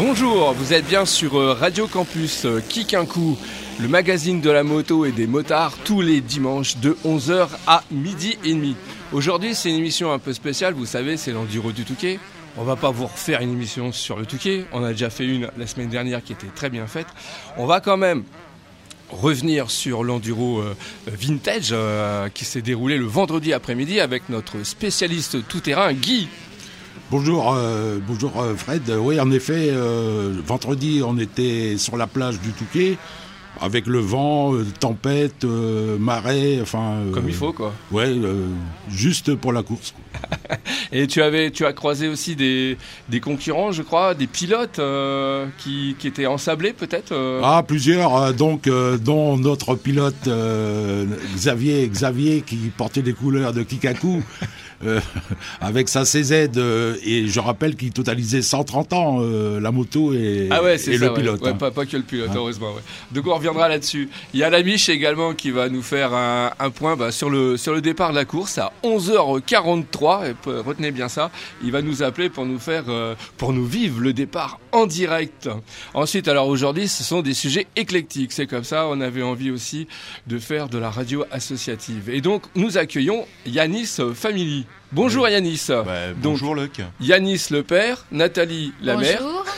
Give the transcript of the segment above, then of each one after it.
Bonjour, vous êtes bien sur Radio Campus Kikinkou, le magazine de la moto et des motards, tous les dimanches de 11h à 12h30. Aujourd'hui, c'est une émission un peu spéciale, vous savez, c'est l'Enduro du Touquet. On va pas vous refaire une émission sur le Touquet, on a déjà fait une la semaine dernière qui était très bien faite. On va quand même revenir sur l'Enduro Vintage qui s'est déroulé le vendredi après-midi avec notre spécialiste tout-terrain, Guy. Bonjour Fred. Oui, en effet, vendredi, on était sur la plage du Touquet, avec le vent, tempête, marée, enfin... Comme il faut, quoi. Ouais, juste pour la course. Et tu as croisé aussi des concurrents, je crois, des pilotes qui étaient ensablés, peut-être Ah, plusieurs, dont notre pilote Xavier, qui portait les couleurs de Kikinkou, avec sa CZ, et je rappelle qu'il totalisait 130 ans, la moto et le pilote. Ouais, pas que le pilote, heureusement. Ouais. Donc on reviendra là-dessus. Il y a la Mich également qui va nous faire un point sur le départ de la course à 11h43. Et retenez bien ça. Il va nous appeler pour nous vivre le départ en direct. Ensuite, alors aujourd'hui, ce sont des sujets éclectiques. C'est comme ça. On avait envie aussi de faire de la radio associative. Et donc nous accueillons Yanis Family. Bonjour Yanis. Bonjour Luc. Yanis le père, Nathalie la mère,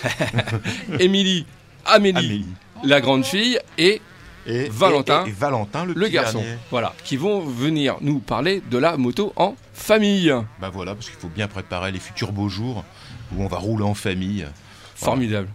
Amélie la grande fille et Valentin, et Valentin le garçon. Dernier. Voilà, qui vont venir nous parler de la moto en famille. Voilà, parce qu'il faut bien préparer les futurs beaux jours où on va rouler en famille. Formidable.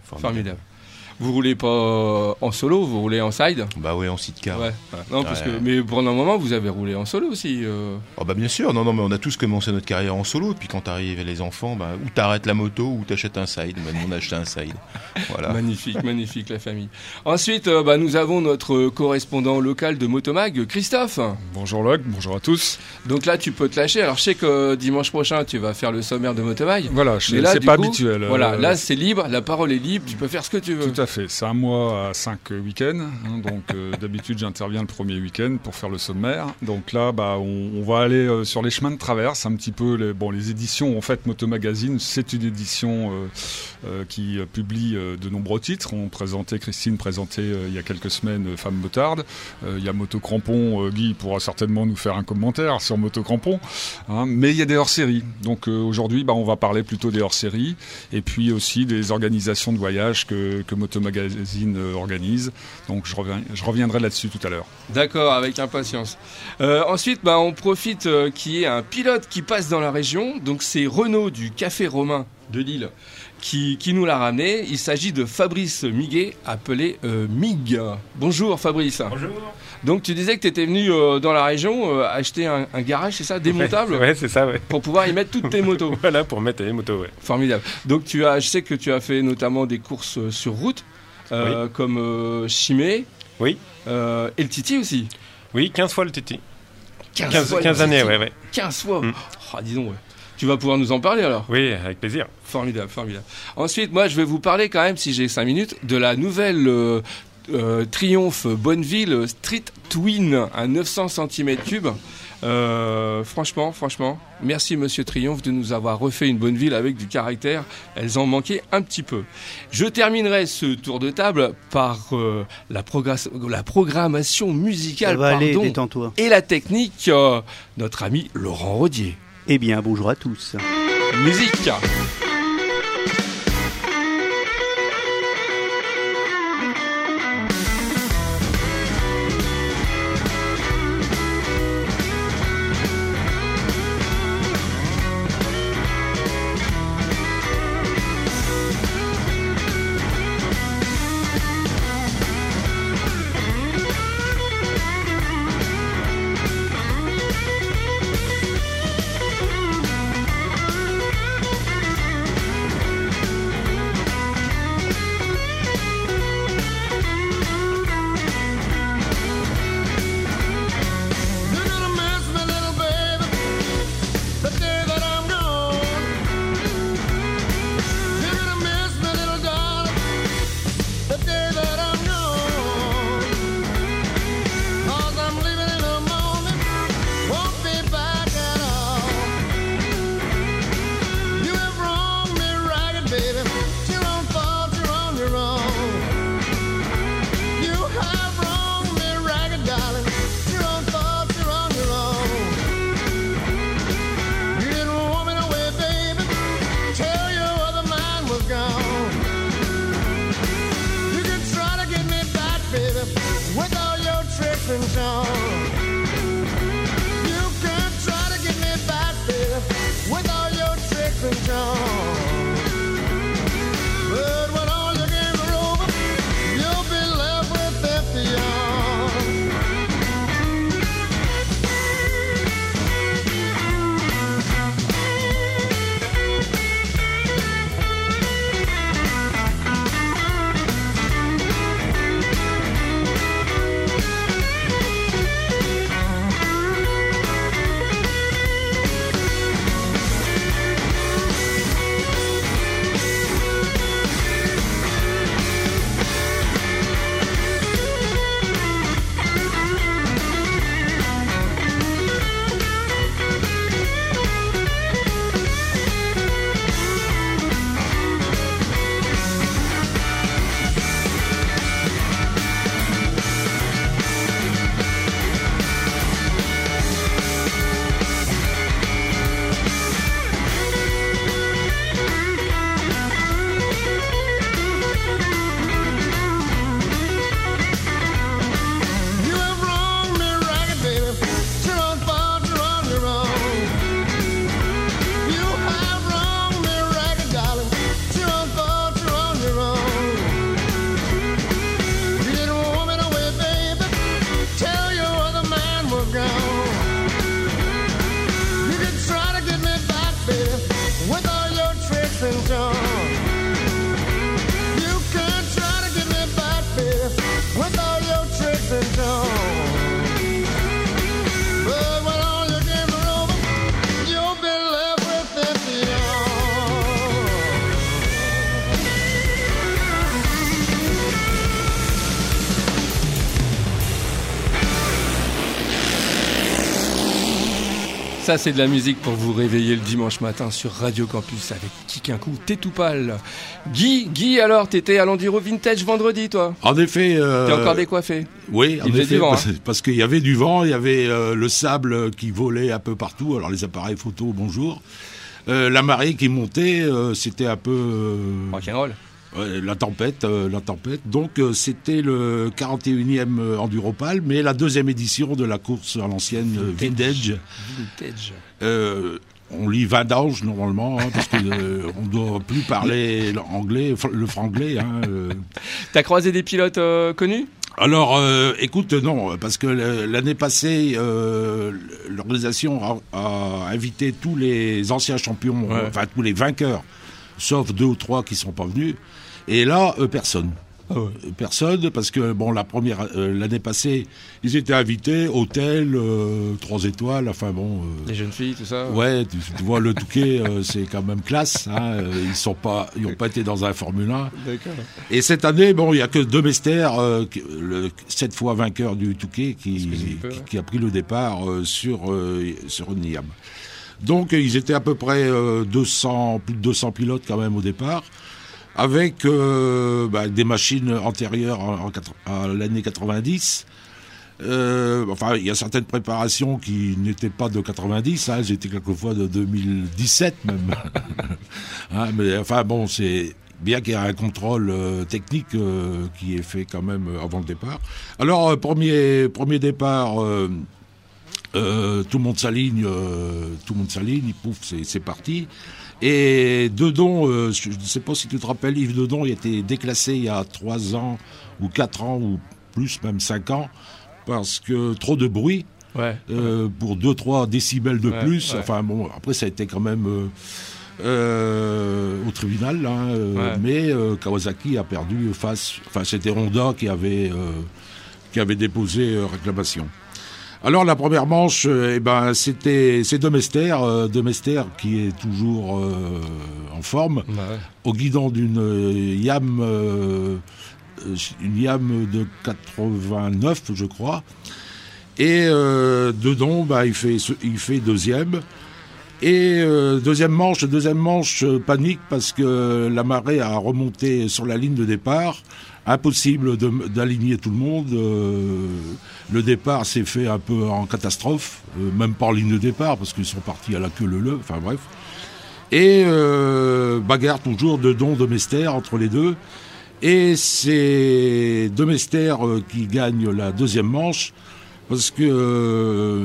Vous roulez pas en solo, vous roulez en side ? Oui, en sidecar. Ouais. Non, parce que mais pendant un moment vous avez roulé en solo aussi. Bien sûr, non, mais on a tous commencé notre carrière en solo. Puis quand t'arrives les enfants, ou t'arrêtes la moto ou t'achètes un side. On a acheté un side. Voilà. Magnifique la famille. Ensuite, nous avons notre correspondant local de Motomag, Christophe. Bonjour Luc, bonjour à tous. Donc là, tu peux te lâcher. Alors je sais que dimanche prochain, tu vas faire le sommaire de Motomag. Voilà, c'est pas habituel. Voilà, là c'est libre, la parole est libre, tu peux faire ce que tu veux. Tout à fait, c'est un mois à 5 week-ends, donc d'habitude j'interviens le premier week-end pour faire le sommaire. Donc là, on va aller sur les chemins de traverse, un petit peu les éditions. En fait, Motomagazine, c'est une édition qui publie de nombreux titres. Christine présentait il y a quelques semaines Femme Motarde. Il y a Motocrampon, Guy pourra certainement nous faire un commentaire sur Motocrampon. Mais il y a des hors-séries. Donc aujourd'hui, on va parler plutôt des hors-séries et puis aussi des organisations de voyage que Motomagazine organise. Donc je reviendrai là-dessus tout à l'heure. D'accord, avec impatience. Ensuite, on profite qu'il y ait un pilote qui passe dans la région. Donc c'est Renaud du Café Romain de Lille qui nous l'a ramené. Il s'agit de Fabrice Miguet, appelé Mig. Bonjour Fabrice. Bonjour. Donc tu disais que tu étais venu dans la région acheter un garage, c'est ça, démontable ? Ouais, c'est ça, ouais. Pour pouvoir y mettre toutes tes motos. Voilà, pour mettre les motos, ouais. Formidable. Donc je sais que tu as fait notamment des courses sur route, comme Chimay. Oui. Et le Titi aussi. Oui, 15 fois le Titi. 15 années, ouais. 15 fois. Dis donc, ouais. Tu vas pouvoir nous en parler alors ? Oui, avec plaisir. Formidable. Ensuite, moi, je vais vous parler quand même, si j'ai 5 minutes, de la nouvelle Triumph Bonneville Street Twin à 900 cm3. Franchement, merci Monsieur Triumph de nous avoir refait une Bonneville avec du caractère. Elles en manquaient un petit peu. Je terminerai ce tour de table par la programmation musicale, détends-toi. Et la technique, notre ami Laurent Rodier. Eh bien, bonjour à tous. Musique. Ça, c'est de la musique pour vous réveiller le dimanche matin sur Radio Campus avec Kikinkou, t'es tout pâle. Guy, alors, t'étais à l'Enduro Vintage vendredi, toi? En effet... T'es encore décoiffé? Oui, en Il faisait effet, du vent, parce qu'il y avait du vent, il y avait le sable qui volait un peu partout, alors les appareils photo, bonjour. La marée qui montait, c'était un peu... Rock'n'roll. La tempête. Donc c'était le 41e Enduropal, mais la deuxième édition de la course à l'ancienne Vintage. On lit Vindange normalement, parce qu'on ne doit plus parler anglais, le franglais. T'as croisé des pilotes connus? Alors, écoute, non, parce que l'année passée, l'organisation a invité tous les anciens champions, enfin tous les vainqueurs, sauf 2 ou 3 qui sont pas venus. Et là, personne. Personne, parce que bon, l'année passée, ils étaient invités, hôtel, 3 étoiles, enfin bon. Les jeunes filles, tout ça. Ouais, tu vois le Touquet, c'est quand même classe. Ils n'ont pas été dans un Formule 1. D'accord. Et cette année, bon, il y a que Demester, 7 fois vainqueur du Touquet, qui a pris le départ sur Niam. Donc, ils étaient à peu près plus de 200 pilotes quand même au départ, avec des machines antérieures à l'année 90. Enfin, il y a certaines préparations qui n'étaient pas de 90, elles étaient quelquefois de 2017 même. Mais enfin bon, c'est bien qu'il y ait un contrôle technique qui est fait quand même avant le départ. Alors, premier départ... tout le monde s'aligne, pouf, c'est parti. Et Dedon, je ne sais pas si tu te rappelles, Yves Dedon, il a été déclassé il y a 3 ans, ou 4 ans, ou plus, même 5 ans, parce que trop de bruit, pour 2-3 décibels de plus. Enfin bon, après ça a été quand même au tribunal, mais Kawasaki a perdu c'était Honda qui avait déposé réclamation. Alors la première manche, c'est Demester qui est toujours en forme, au guidon d'une Yam de 89, je crois. Et Dedon, il fait deuxième. Et deuxième manche, panique parce que la marée a remonté sur la ligne de départ. Impossible d'aligner tout le monde. Le départ s'est fait un peu en catastrophe, même pas en ligne de départ, parce qu'ils sont partis à la queue leu-leu, enfin bref. Et bagarre toujours Dedon-Demester entre les deux. Et c'est Demester qui gagne la deuxième manche, parce que...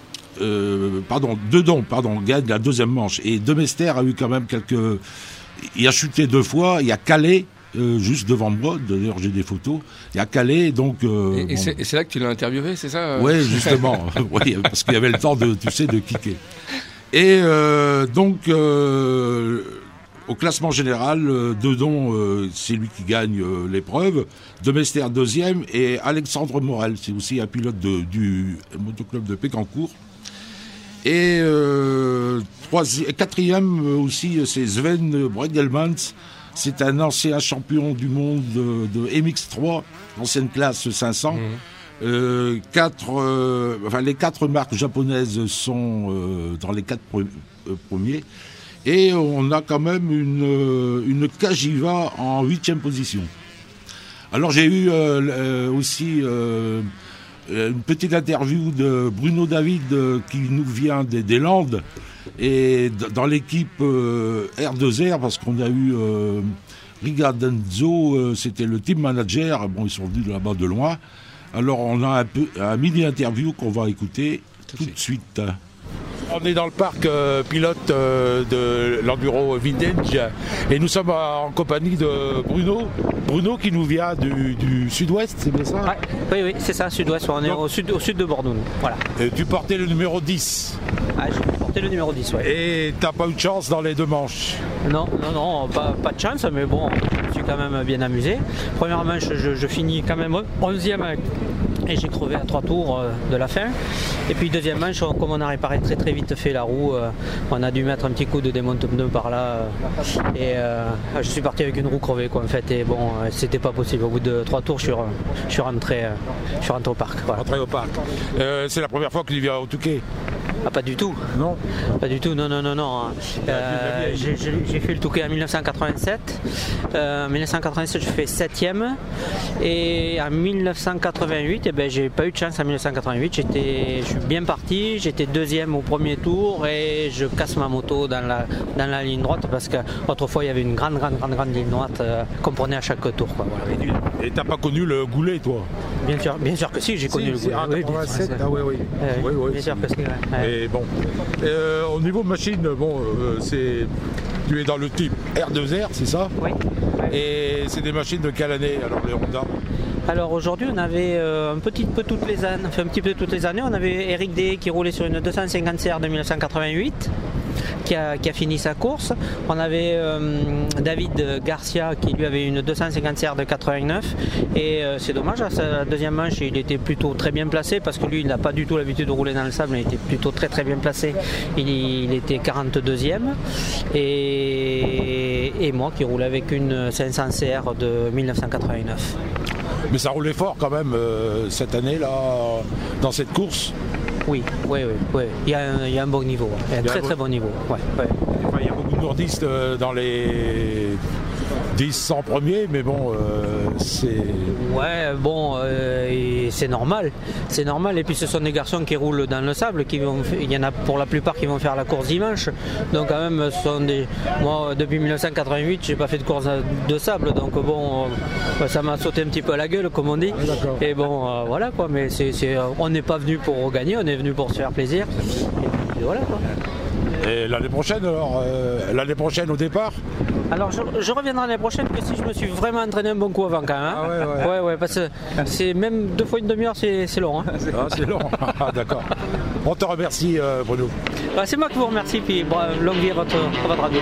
Dedon gagne la deuxième manche. Et Demester a eu quand même il a chuté 2 fois, il a calé, juste devant moi, d'ailleurs j'ai des photos, il a calé, donc... Et c'est là que tu l'as interviewé, c'est ça? Oui, justement, parce qu'il y avait le temps de kicker. Et donc, au classement général, Dedon, c'est lui qui gagne l'épreuve, Demester deuxième, et Alexandre Morel, c'est aussi un pilote du motoclub de Pécancourt. Et quatrième aussi, c'est Sven Bregelmans. C'est un ancien champion du monde de MX3, ancienne classe 500. Les 4 marques japonaises sont dans les 4 premiers. Et on a quand même une Kajiva en 8e position. Alors j'ai eu aussi... une petite interview de Bruno David qui nous vient des Landes et dans l'équipe R2R, parce qu'on a eu Rigardenzo, c'était le team manager. Bon, ils sont venus de là-bas de loin. Alors on a un mini interview qu'on va écouter tout de suite. On est dans le parc pilote de l'Enduro Vintage et nous sommes en compagnie de Bruno qui nous vient du sud-ouest, c'est bien ça? Oui, c'est ça, sud-ouest, on est au sud de Bordeaux, nous. Voilà. Et tu portais le numéro 10. J'ai porté le numéro 10, Et t'as pas eu de chance dans les 2 manches? Non, pas de chance, mais bon, je suis quand même bien amusé. Première manche, je finis quand même 11e et j'ai crevé à 3 tours de la fin. Et puis deuxième manche, comme on a réparé très très vite fait la roue, on a dû mettre un petit coup de démonte-pneu par là et je suis parti avec une roue crevée en fait, et bon, c'était pas possible. Au bout de 3 tours, je suis rentré au parc. Voilà. Rentré au parc. C'est la première fois que tu viens au Touquet? Ah, pas du tout. Non. Pas du tout, non. J'ai fait le Touquet en 1987. En 1987, je fais 7e. Et en 1988, j'ai pas eu de chance en 1988. Je suis bien parti. J'étais 2e au premier tour et je casse ma moto dans la ligne droite parce qu'autrefois, il y avait une grande ligne droite qu'on prenait à chaque tour. Quoi, voilà. Et t'as pas connu le Goulet, toi? Bien sûr que si, j'ai connu le Goulet. Ah, 87, oui. Bien sûr que si. Ouais. Et bon, au niveau machine, tu es dans le type R2R, c'est ça? Oui. Et c'est des machines de quelle année, alors, les Honda? Alors aujourd'hui, on avait un petit peu toutes les années. On avait Eric D qui roulait sur une 250 CR de 1988. Qui a fini sa course. On avait David Garcia qui lui avait une 250 CR de 89 et c'est dommage, à sa deuxième manche il était plutôt très bien placé parce que lui il n'a pas du tout l'habitude de rouler dans le sable, il était plutôt très bien placé. Il était 42e et moi qui roulais avec une 500 CR de 1989. Mais ça roulait fort quand même cette année-là dans cette course. Oui. Il y a un bon niveau. Il y a un très bon niveau. Ouais. Enfin, il y a beaucoup de nordistes dans les 10-100 premiers, mais bon, c'est... Ouais, et c'est normal. C'est normal. Et puis ce sont des garçons qui roulent dans le sable. Il y en a pour la plupart qui vont faire la course dimanche. Donc quand même, moi, depuis 1988, j'ai pas fait de course de sable. Donc ça m'a sauté un petit peu à la gueule, comme on dit. Et voilà quoi. Mais on n'est pas venu pour gagner, on est venu pour se faire plaisir. Et puis voilà quoi. Et l'année prochaine alors, au départ? Alors je reviendrai l'année prochaine que si je me suis vraiment entraîné un bon coup avant quand même. Hein. Ah ouais, parce que c'est même 2 fois une demi-heure, c'est long. Hein. C'est long. D'accord. On te remercie Bruno. C'est moi qui vous remercie, puis longue vie à votre radio.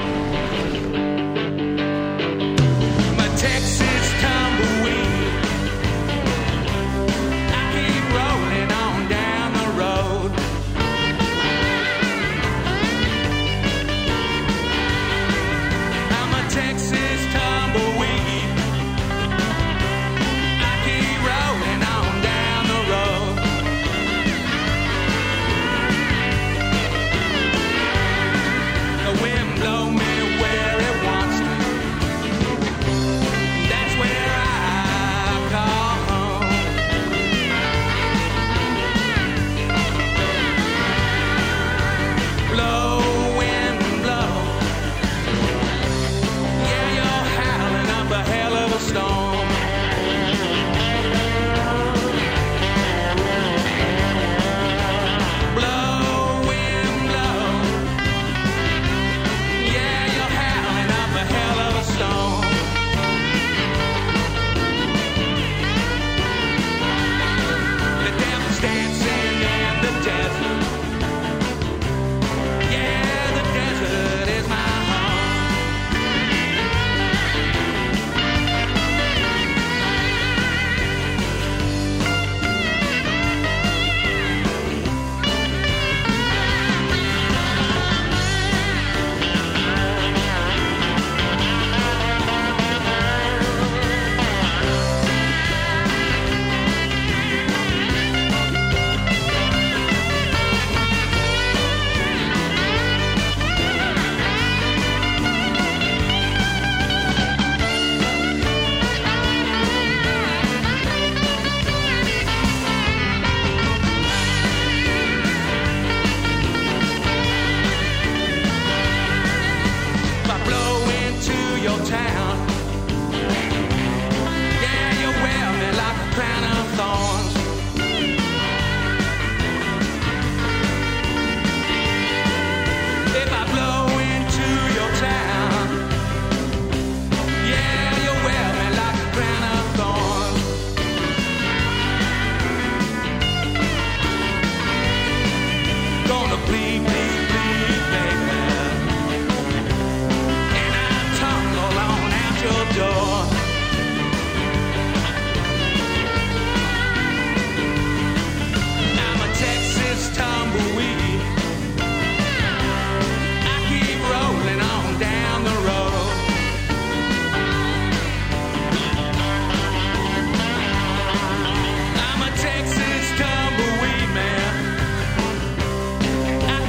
Blow me where it wants I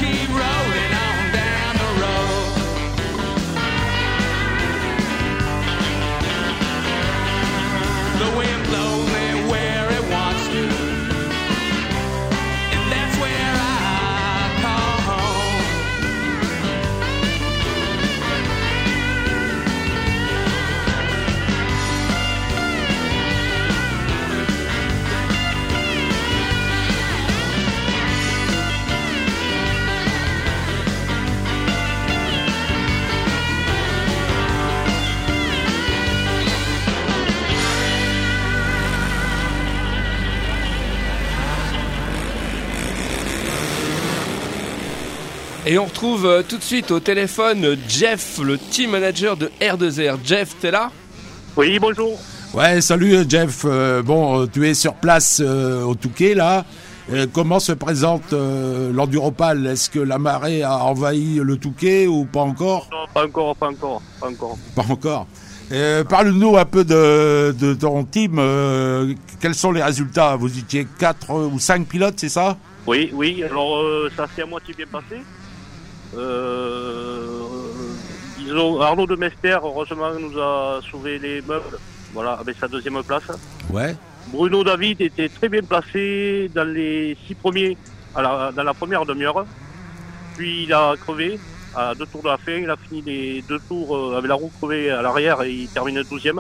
Et on retrouve tout de suite au téléphone Jeff, le team manager de R2R. Jeff, t'es là ? Oui, bonjour. Ouais, salut Jeff. Tu es sur place au Touquet là. Comment se présente l'Enduropal ? Est-ce que la marée a envahi le Touquet ou pas encore ? Non, pas encore. Pas encore. Parle-nous un peu de ton team. Quels sont les résultats ? Vous étiez 4 ou 5 pilotes, c'est ça ? Oui. Alors, ça s'est à moitié bien passé. Disons, Arnaud de Mester, heureusement, nous a sauvé les meubles. Voilà, avec sa deuxième place. Ouais. Bruno David était très bien placé dans les 6 premiers dans la première demi-heure. Puis il a crevé à 2 tours de la fin. Il a fini les 2 tours avec la roue crevée à l'arrière et il termine 12e.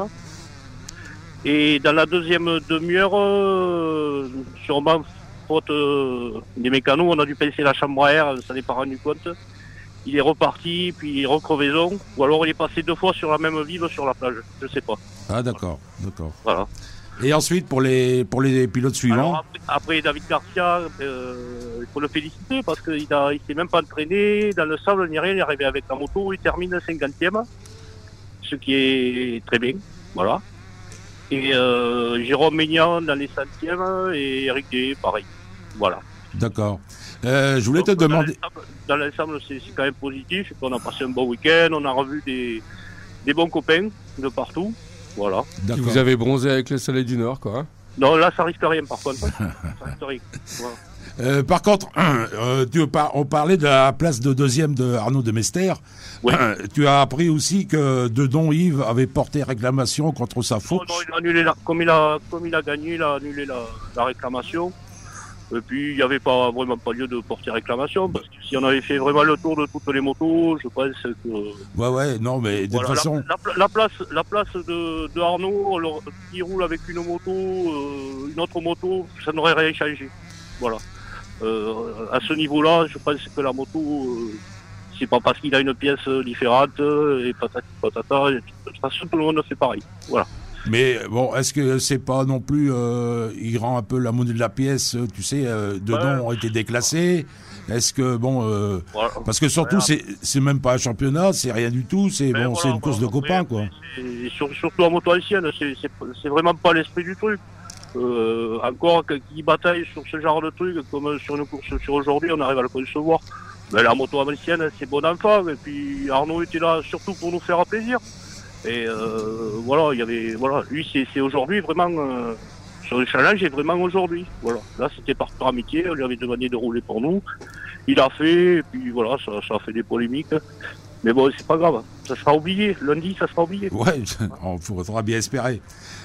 Et dans la deuxième demi-heure, sûrement faute des mécanos, on a dû pincer la chambre à air, ça n'est pas rendu compte. Il est reparti, puis recrevaison, ou alors il est passé 2 fois sur la même vive sur la plage, je sais pas. Ah d'accord. Voilà. Et ensuite pour les pilotes suivants. Alors après David Garcia, il faut le féliciter parce qu'il s'est même pas entraîné dans le sable ni rien, il est arrivé avec la moto, il termine 50e, ce qui est très bien, voilà. Et Jérôme Maignan dans les 100e et Eric Day, pareil, voilà. D'accord. Je voulais te demander... Dans l'ensemble, c'est quand même positif, on a passé un bon week-end, on a revu des bons copains de partout. Voilà. D'accord. Vous avez bronzé avec le soleil du Nord, quoi. Non, là, ça risque rien, par contre. Ça risque rien. Voilà. Par contre, on parlait de la place de deuxième de Arnaud de Mester. Oui. Tu as appris aussi que Dedon Yves avait porté réclamation contre sa faute. Non, il a annulé comme il a gagné, il a annulé la réclamation. Et puis, il n'y avait vraiment pas lieu de porter réclamation, parce que si on avait fait vraiment le tour de toutes les motos, je pense que... Ouais, non, mais de toute façon... La place de Arnaud, qui roule avec une autre moto, ça n'aurait rien changé. Voilà. À ce niveau-là, je pense que la moto, c'est pas parce qu'il a une pièce différente, et patata, de toute façon, tout le monde fait pareil. Voilà. Mais bon, est-ce que c'est pas non plus, il rend un peu la monnaie de la pièce, tu sais, Dedon ont été déclassés. Est-ce que voilà. Parce que surtout c'est même pas un championnat, c'est rien du tout, c'est une course de copains quoi. Surtout en moto ancienne, c'est vraiment pas l'esprit du truc. Encore qui bataille sur ce genre de truc, comme sur une course sur aujourd'hui, on arrive à le concevoir. Mais la moto ancienne, c'est bon enfant. Et puis Arnaud était là surtout pour nous faire plaisir. Et lui c'est aujourd'hui vraiment sur le challenge est vraiment aujourd'hui. Voilà, là c'était par amitié, on lui avait demandé de rouler pour nous, il a fait et puis voilà, ça a fait des polémiques. Mais bon, c'est pas grave, ça sera oublié. Lundi, ça sera oublié. Ouais, on faudra bien espérer.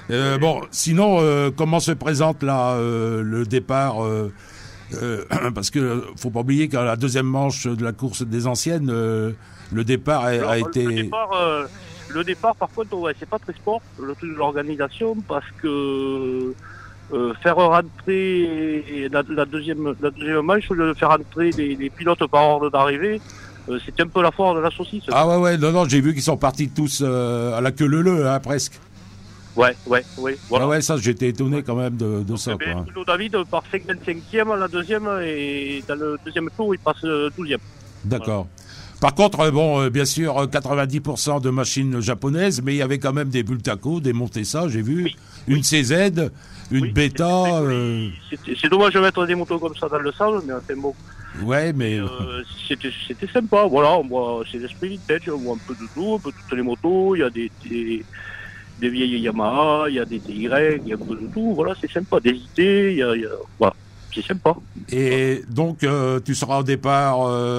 Sinon, comment se présente là le départ parce que faut pas oublier qu'à la deuxième manche de la course des anciennes, le départ a été. Le départ, par contre, c'est pas très sport, le truc de l'organisation, parce que faire rentrer la deuxième manche, au lieu de faire rentrer les pilotes par ordre d'arrivée, c'était un peu la foire de la saucisse. Ah ouais, non, j'ai vu qu'ils sont partis tous à la queue leu-leu, hein, presque. Ouais. Voilà. Ah ouais, ça, j'étais étonné quand même de ça. Bruno David part 55e, la deuxième, et dans le deuxième tour, il passe 12e. D'accord. Voilà. Par contre, bien sûr, 90% de machines japonaises, mais il y avait quand même des Bultaco, des Montesa, j'ai vu, une CZ, une Beta. C'est dommage de mettre des motos comme ça dans le sable, mais enfin bon. Ouais, mais... c'était sympa, voilà, c'est l'esprit vintage, on voit un peu de tout, un peu toutes les motos, il y a des vieilles Yamaha, il y a des TY, il y a un peu de tout, voilà, c'est sympa, des IT, voilà. C'est sympa. Et donc, tu seras au départ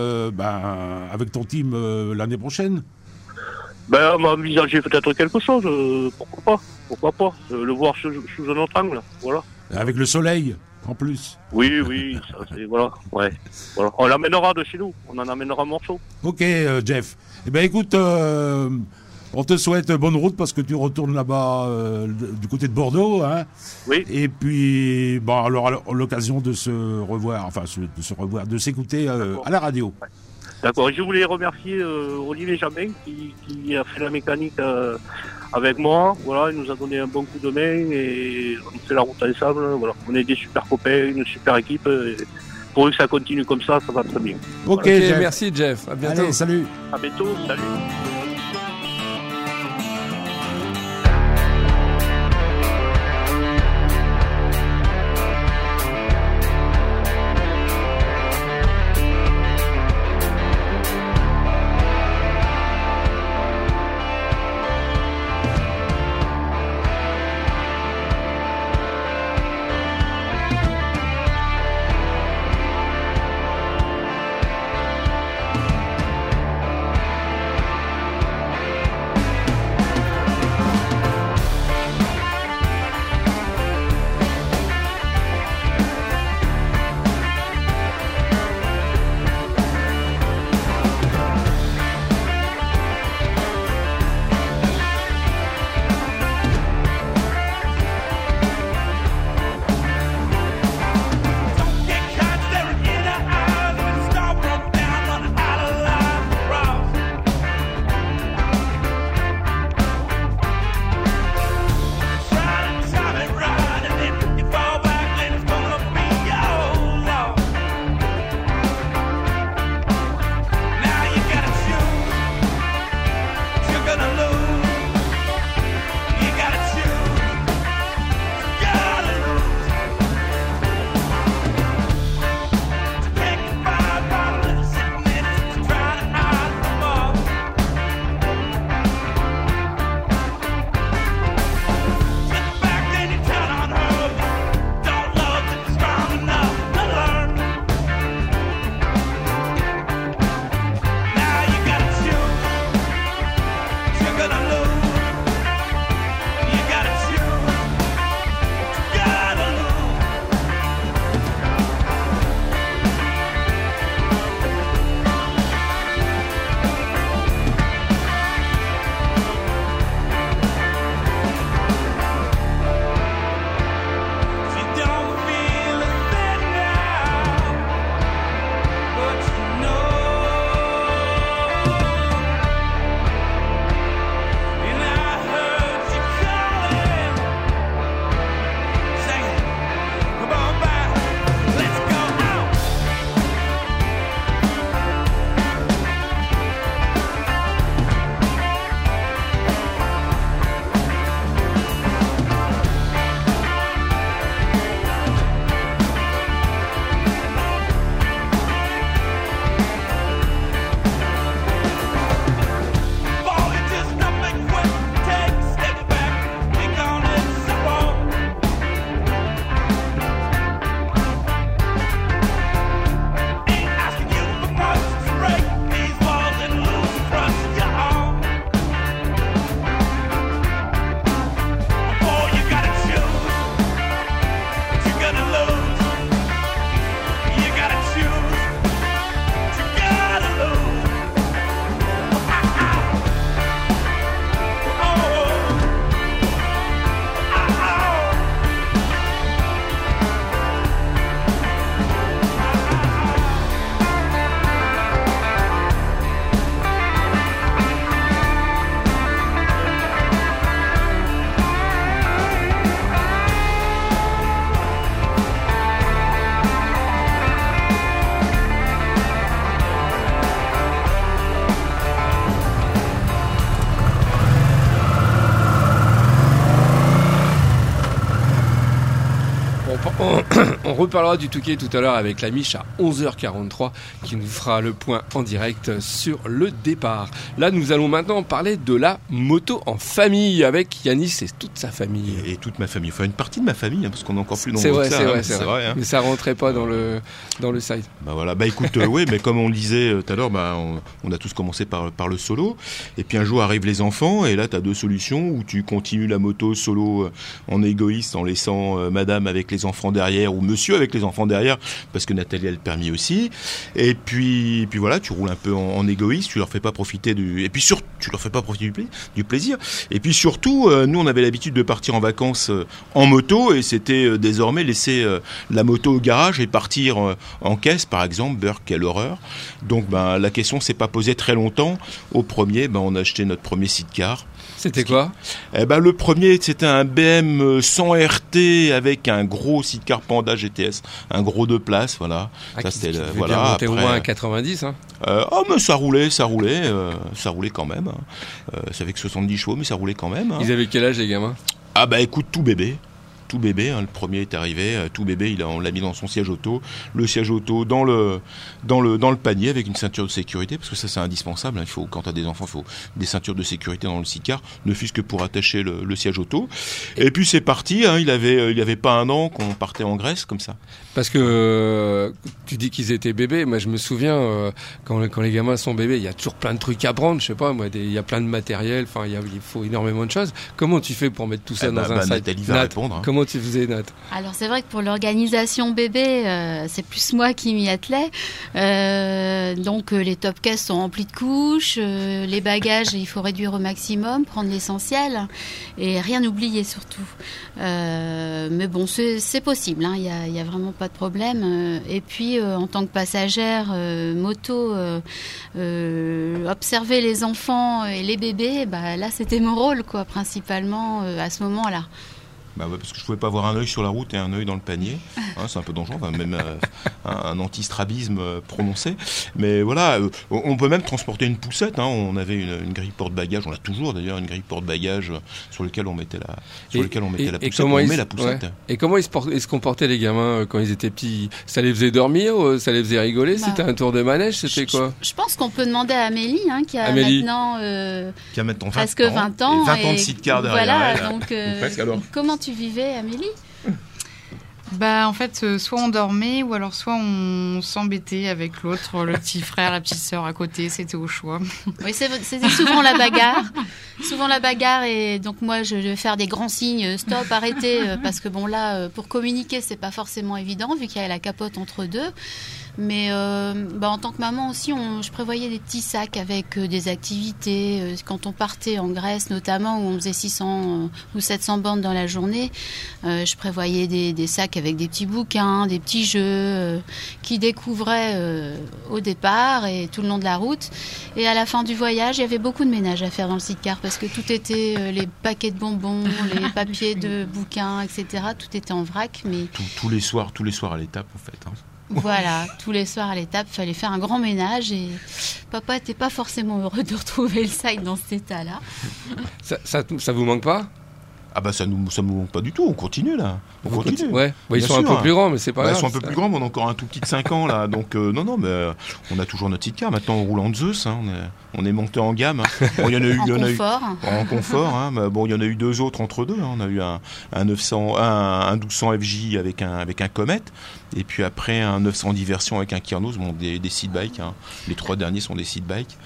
avec ton team l'année prochaine ? On va envisager peut-être quelque chose, pourquoi pas, le voir sous un autre angle, voilà. Avec le soleil, en plus. Oui, ça, voilà. On l'amènera de chez nous, on en amènera un morceau. Ok, Jeff. Eh bien, écoute... on te souhaite bonne route parce que tu retournes là-bas du côté de Bordeaux, hein. Oui. Et puis, alors l'occasion de se revoir, de s'écouter à la radio. Ouais. D'accord. Je voulais remercier Olivier Jamin qui a fait la mécanique avec moi. Voilà, il nous a donné un bon coup de main et on fait la route ensemble. Voilà, on est des super copains, une super équipe. pourvu que ça continue comme ça va très bien. Ok, Jeff. merci Jeff, à bientôt. Allez, salut. À bientôt, salut. On reparlera du Touquet tout à l'heure avec la Miche à 11h43 qui nous fera le point en direct sur le départ. Là, nous allons maintenant parler de la moto en famille avec Yanis et toute sa famille. Et toute ma famille, enfin une partie de ma famille, hein, parce qu'on est encore plus nombreux c'est vrai, que ça. c'est vrai. Hein. Mais ça rentrait pas dans le site. Bah voilà, bah écoute, oui, mais comme on le disait tout à l'heure, bah, on a tous commencé par le solo. Et puis un jour arrivent les enfants, et là tu as deux solutions, où tu continues la moto solo en égoïste, en laissant madame avec les enfants derrière, ou monsieur avec les enfants derrière, parce que Nathalie a le permis aussi. Et puis voilà, tu roules un peu en égoïste, tu leur fais pas profiter tu leur fais pas profiter du plaisir. Et puis surtout, nous on avait l'habitude de partir en vacances en moto, et c'était désormais laisser la moto au garage et partir en caisse, par exemple. Beurre, quelle horreur. Donc la question s'est pas posée très longtemps. Au premier, on a acheté notre premier sidecar. C'était quoi? Eh ben, le premier, c'était un BM 100 RT avec un gros sidecar Panda GTS, un gros 2 places, voilà. Ça, c'était voilà. Monter au moins à 90, hein. Mais ça roulait quand même. Hein. Ça fait que 70 chevaux, mais ça roulait quand même. Hein. Ils avaient quel âge, les gamins? Ah bah écoute, tout bébé, hein, le premier est arrivé, tout bébé, on l'a mis dans son siège auto, le siège auto dans le panier avec une ceinture de sécurité, parce que ça c'est indispensable, hein, il faut, quand t'as des enfants, il faut des ceintures de sécurité dans le sidecar, ne fût-ce que pour attacher le siège auto. Et puis c'est parti, hein, il avait pas un an qu'on partait en Grèce comme ça. Parce que tu dis qu'ils étaient bébés, moi je me souviens quand les gamins sont bébés, il y a toujours plein de trucs à prendre, je sais pas, moi il y a plein de matériel, enfin il faut énormément de choses. Comment tu fais pour mettre tout ça dans un sac? Nathalie va répondre. Hein. Comment tu faisais, Nat? Alors c'est vrai que pour l'organisation bébé, c'est plus moi qui m'y attelais. Donc les top cases sont remplis de couches, les bagages il faut réduire au maximum, prendre l'essentiel et rien oublier surtout. Mais bon c'est possible, hein, il y a vraiment pas de problème. Et puis en tant que passagère moto, observer les enfants et les bébés, bah là c'était mon rôle quoi, principalement à ce moment-là. Bah ouais, parce que je pouvais pas avoir un œil sur la route et un œil dans le panier, hein, c'est un peu dangereux, enfin, même un anti-strabisme prononcé. Mais voilà, on peut même transporter une poussette. Hein, on avait une grille porte-bagages, on a toujours d'ailleurs une grille porte-bagages sur lequel on mettait la poussette. On met la poussette. Ouais. Et comment ils se comportaient les gamins quand ils étaient petits? Ça les faisait dormir, ça les faisait rigoler? C'était un tour de manège, c'était quoi? Je pense qu'on peut demander à Amélie, hein, qui a maintenant presque 20 ans. 20 ans de sidecar derrière. Voilà, donc comment tu vivais, Amélie? Bah en fait, soit on dormait ou alors soit on s'embêtait avec l'autre, le petit frère, la petite sœur à côté, c'était au choix. Oui, c'était souvent la bagarre. Souvent la bagarre et donc moi je vais faire des grands signes, stop, arrêtez, parce que bon là, pour communiquer c'est pas forcément évident vu qu'il y a la capote entre deux. Mais en tant que maman aussi, je prévoyais des petits sacs avec des activités. Quand on partait en Grèce notamment, où on faisait 600 ou 700 bornes dans la journée, je prévoyais des sacs avec des petits bouquins, des petits jeux qui découvraient au départ et tout le long de la route. Et à la fin du voyage, il y avait beaucoup de ménage à faire dans le sidecar parce que tout était les paquets de bonbons, les papiers de bouquins, etc. Tout était en vrac. Mais tous les soirs à l'étape en fait. Hein. Voilà, tous les soirs à l'étape, il fallait faire un grand ménage et papa n'était pas forcément heureux de retrouver le sac dans cet état-là. Ça vous manque pas? Ah bah ça nous manque pas du tout, on continue là. On continue. Ouais. Ils sont un peu plus grands mais c'est pas grave. Ils sont un peu plus grands mais on a encore un tout petit de 5 ans là. Donc non mais on a toujours notre sidecar. Maintenant on roule en Zeus, hein, on est monté en gamme. Hein. Bon, il y en a eu en confort hein, mais bon il y en a eu 2 autres entre deux. Hein. On a eu un 900 un 1200 FJ avec un Comet et puis après un 900 diversion avec un Kyrnos, bon des seat bikes hein. Les 3 derniers sont des seat bikes.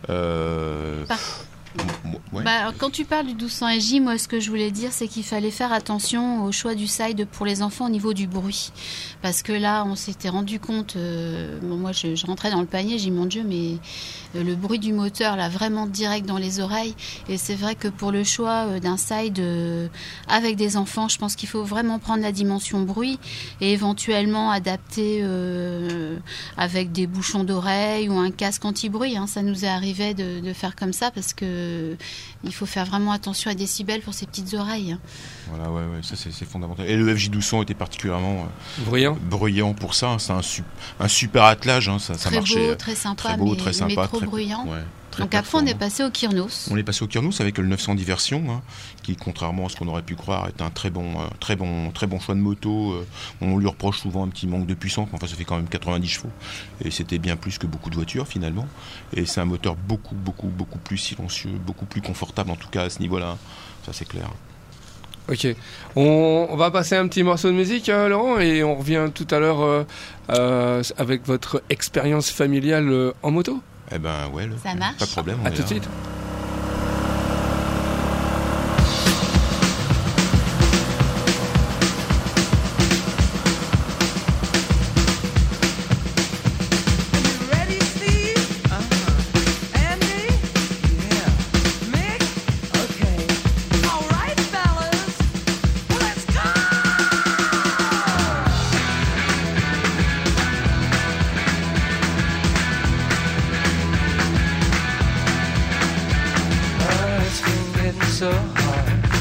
Ouais. Quand tu parles du 1200 SJ, moi ce que je voulais dire c'est qu'il fallait faire attention au choix du side pour les enfants au niveau du bruit parce que là on s'était rendu compte moi je rentrais dans le panier, j'ai dit mon Dieu mais le bruit du moteur là vraiment direct dans les oreilles et c'est vrai que pour le choix d'un side avec des enfants je pense qu'il faut vraiment prendre la dimension bruit et éventuellement adapter avec des bouchons d'oreilles ou un casque anti-bruit hein. Ça nous est arrivé de faire comme ça parce que il faut faire vraiment attention à décibels pour ses petites oreilles. Hein. Voilà, ouais, ça c'est fondamental. Et le FJ 1200 était particulièrement bruyant pour ça. C'est un super attelage, hein. Ça marchait. Beau, très sympa, mais trop bruyant. Ouais, donc après on est passé au Kyrnos. On est passé au Kyrnos avec le 900 Diversion, hein, qui contrairement à ce qu'on aurait pu croire est un très bon choix de moto. On lui reproche souvent un petit manque de puissance, mais enfin ça fait quand même 90 chevaux et c'était bien plus que beaucoup de voitures finalement. Et c'est un moteur beaucoup plus silencieux, beaucoup plus confortable en tout cas à ce niveau-là. Ça c'est clair. Ok, on va passer un petit morceau de musique, Laurent, et on revient tout à l'heure avec votre expérience familiale en moto. Eh ben ouais, ça marche. Pas de problème. À tout de suite.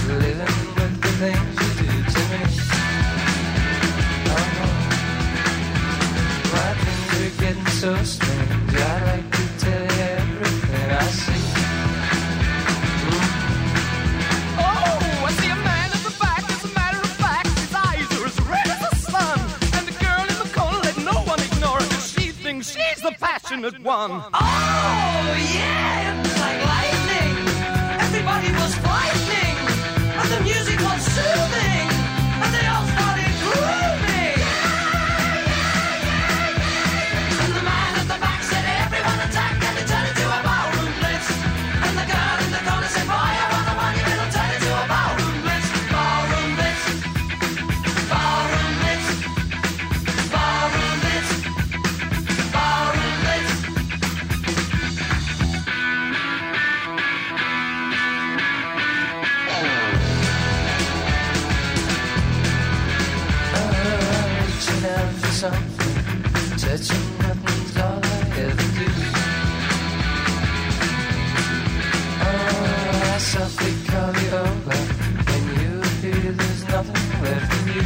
living with the things you do to me. My things are getting so strange. I'd like to tell you everything I see. Oh, I see a man at the back. As a matter of fact, his eyes are as red as the sun. And the girl in the corner, let no one ignore her, 'cause she thinks she's the passionate one. Oh, yeah, it was like lightning. Everybody was frightening. And the music was soothing. And they all started grooving. And the man at the back said, everyone attack, and they turned into a ballroom blitz. And the girl in the corner said, fire on the one, it'll turn into a ballroom blitz. Ballroom blitz. Ballroom blitz. Ballroom blitz. Ballroom blitz. Reaching out for something, touching nothing's all I ever do. Oh, I softly call you over when you feel there's nothing left in you.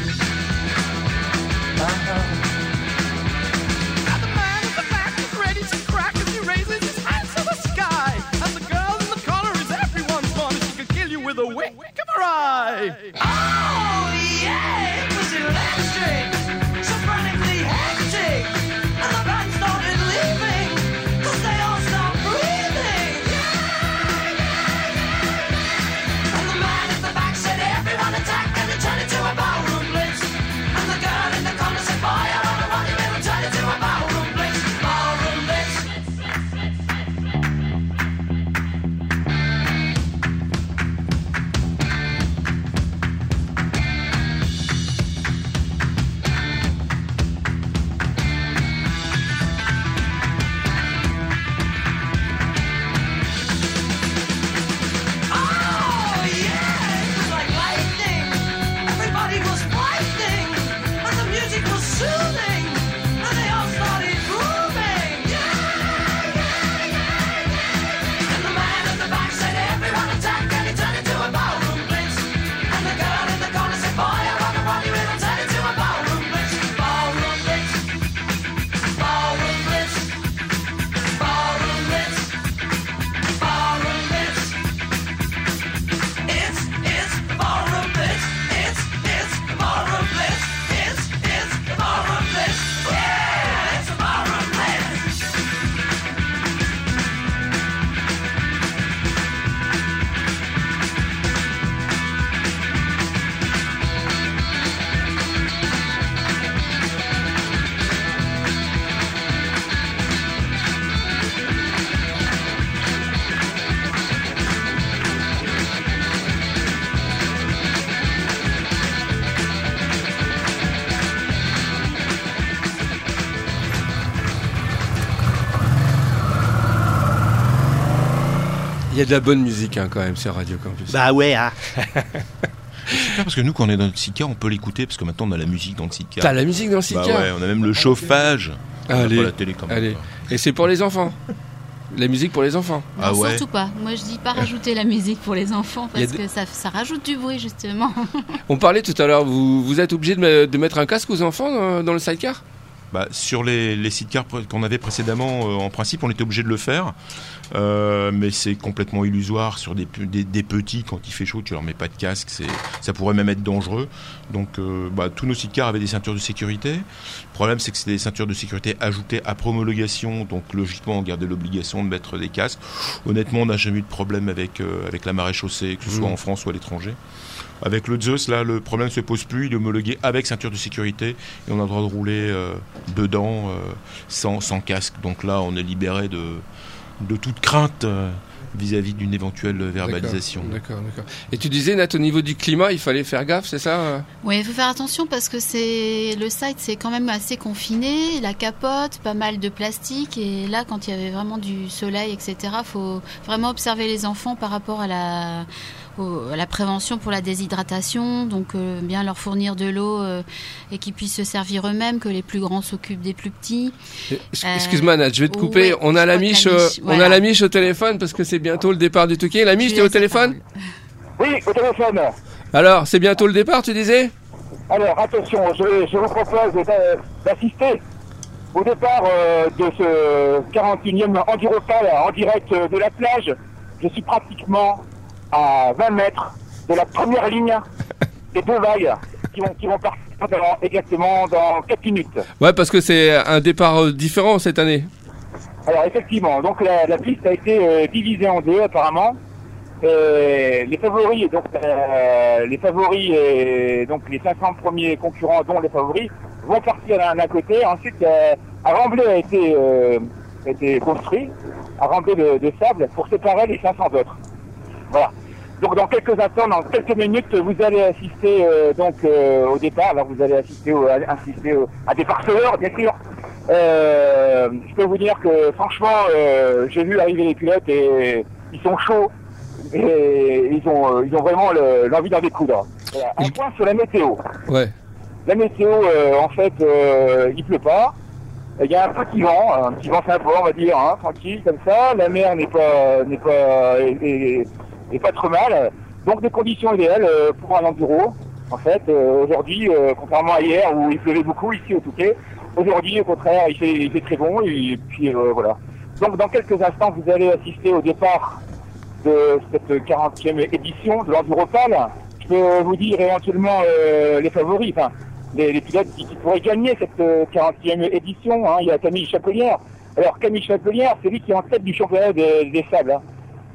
And the man at the back is ready to crack as he raises his hands to the sky. And the girl in the corner is everyone's fun. She could kill you with a wink of her eye. Oh, yeah, it was electric, so frantically hectic. And the band started leaving, 'cause they all stopped breathing. And the man at the back said, everyone attack, and it turned into a ballroom blitz. And the girl in the corner said, fire on the one, it'll turn into a ballroom blitz. Ballroom blitz. Oh, yeah, it was like lightning. Everybody was frightening. And the music was soothing. And they all started grooving. And the man at the back said, everyone attack, and it turned into a ballroom blitz. And the girl in the corner said, fire on the one, it'll turn into a ballroom blitz. Ballroom blitz. Ballroom blitz. Ballroom blitz. Ballroom blitz. It's the ballroom blitz. It's the ballroom blitz. It's the ballroom blitz. Yeah, it's the ballroom blitz. Il y a de la bonne musique quand même sur Radio Campus. Bah ouais, hein. C'est super parce que nous, quand on est dans le sidecar, on peut l'écouter parce que maintenant on a la musique dans le sidecar. T'as la musique dans le sidecar. Bah ouais, on a même le chauffage. On a Allez, pas la télé quand même. allez. Et c'est pour les enfants. La musique pour les enfants. Non, surtout pas. Moi, je dis pas rajouter la musique pour les enfants parce que ça rajoute du bruit, justement. On parlait tout à l'heure, vous êtes obligé de mettre un casque aux enfants dans le sidecar ? Bah, sur les sidecars qu'on avait précédemment, en principe, on était obligé de le faire. Mais c'est complètement illusoire sur des petits. Quand il fait chaud, tu leur mets pas de casque, ça pourrait même être dangereux. Donc tous nos sidecars avaient des ceintures de sécurité. Le problème, c'est que c'était des ceintures de sécurité ajoutées après homologation, donc logiquement on gardait l'obligation de mettre des casques. Honnêtement, on n'a jamais eu de problème avec la maréchaussée, que ce soit en France ou à l'étranger. Avec le Zeus, là, le problème ne se pose plus. Il est homologué avec ceinture de sécurité et on a le droit de rouler dedans sans casque. Donc là, on est libéré de toute crainte vis-à-vis d'une éventuelle verbalisation. D'accord. Et tu disais, Nat, au niveau du climat, il fallait faire gaffe, c'est ça ? Oui, il faut faire attention parce que le site, c'est quand même assez confiné. La capote, pas mal de plastique. Et là, quand il y avait vraiment du soleil, etc., il faut vraiment observer les enfants par rapport à la prévention pour la déshydratation, donc bien leur fournir de l'eau et qu'ils puissent se servir eux-mêmes, que les plus grands s'occupent des plus petits. Excuse-moi Nat, je vais te couper. Ouais, on a la Miche au téléphone parce que c'est bientôt le départ du Touquet. La Miche, t'es au téléphone ? Oui, au téléphone. Alors, c'est bientôt le départ, tu disais? Alors, attention, je vous propose d'assister au départ de ce 41e Enduropal en direct de la plage. Je suis pratiquement à 20 mètres de la première ligne des 2 vagues qui vont partir exactement dans 4 minutes. Ouais, parce que c'est un départ différent cette année. Alors effectivement, donc la piste a été divisée en 2 apparemment. Les favoris, donc les 500 premiers concurrents, dont les favoris, vont partir d'un côté. Ensuite, un remblai a été construit, un remblai de sable pour séparer les 500 autres. Voilà. Donc dans quelques instants, dans quelques minutes, vous allez assister au départ. Alors vous allez assister à des parceleurs, bien sûr. Je peux vous dire que franchement, j'ai vu arriver les pilotes et ils sont chauds et ils ont vraiment l'envie d'en découdre. Voilà. Un point sur la météo. Ouais. La météo, en fait, il pleut pas. Il y a un petit vent sympa, on va dire, hein, tranquille comme ça. La mer n'est pas trop mal. Donc des conditions idéales pour un enduro. En fait, aujourd'hui, contrairement à hier où il pleuvait beaucoup ici au Touquet, aujourd'hui, au contraire, il fait très bon et puis voilà. Donc dans quelques instants, vous allez assister au départ de cette 40e édition de l'Enduropal. Je peux vous dire éventuellement les favoris, enfin les pilotes qui pourraient gagner cette 40e édition. Hein. Il y a Camille Chapelière. Alors Camille Chapelière, c'est lui qui est en tête du championnat des sables. Hein.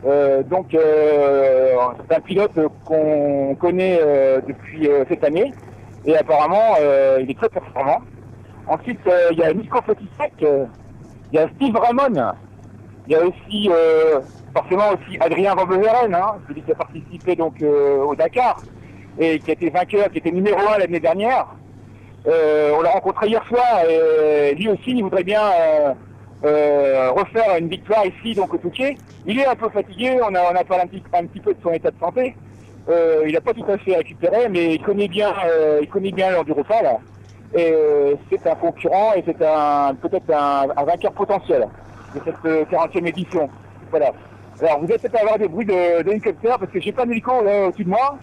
C'est un pilote qu'on connaît depuis cette année et apparemment il est très performant. Ensuite il y a Nico Fotisek, il y a Steve Ramon, il y a aussi forcément aussi Adrien Van Beveren, hein, celui qui a participé donc au Dakar et qui a été vainqueur, qui était numéro 1 l'année dernière. On l'a rencontré hier soir et lui aussi il voudrait bien refaire une victoire ici donc au Touquet. Il est un peu fatigué, on a parlé un petit peu de son état de santé. Il n'a pas tout à fait récupéré, mais il connaît bien l'Enduropal. Et c'est un concurrent et c'est peut-être un vainqueur potentiel de cette 40e édition. Voilà. Alors vous allez peut-être avoir des bruits d'hélicoptère parce que j'ai pas d'hélico là au-dessus de moi.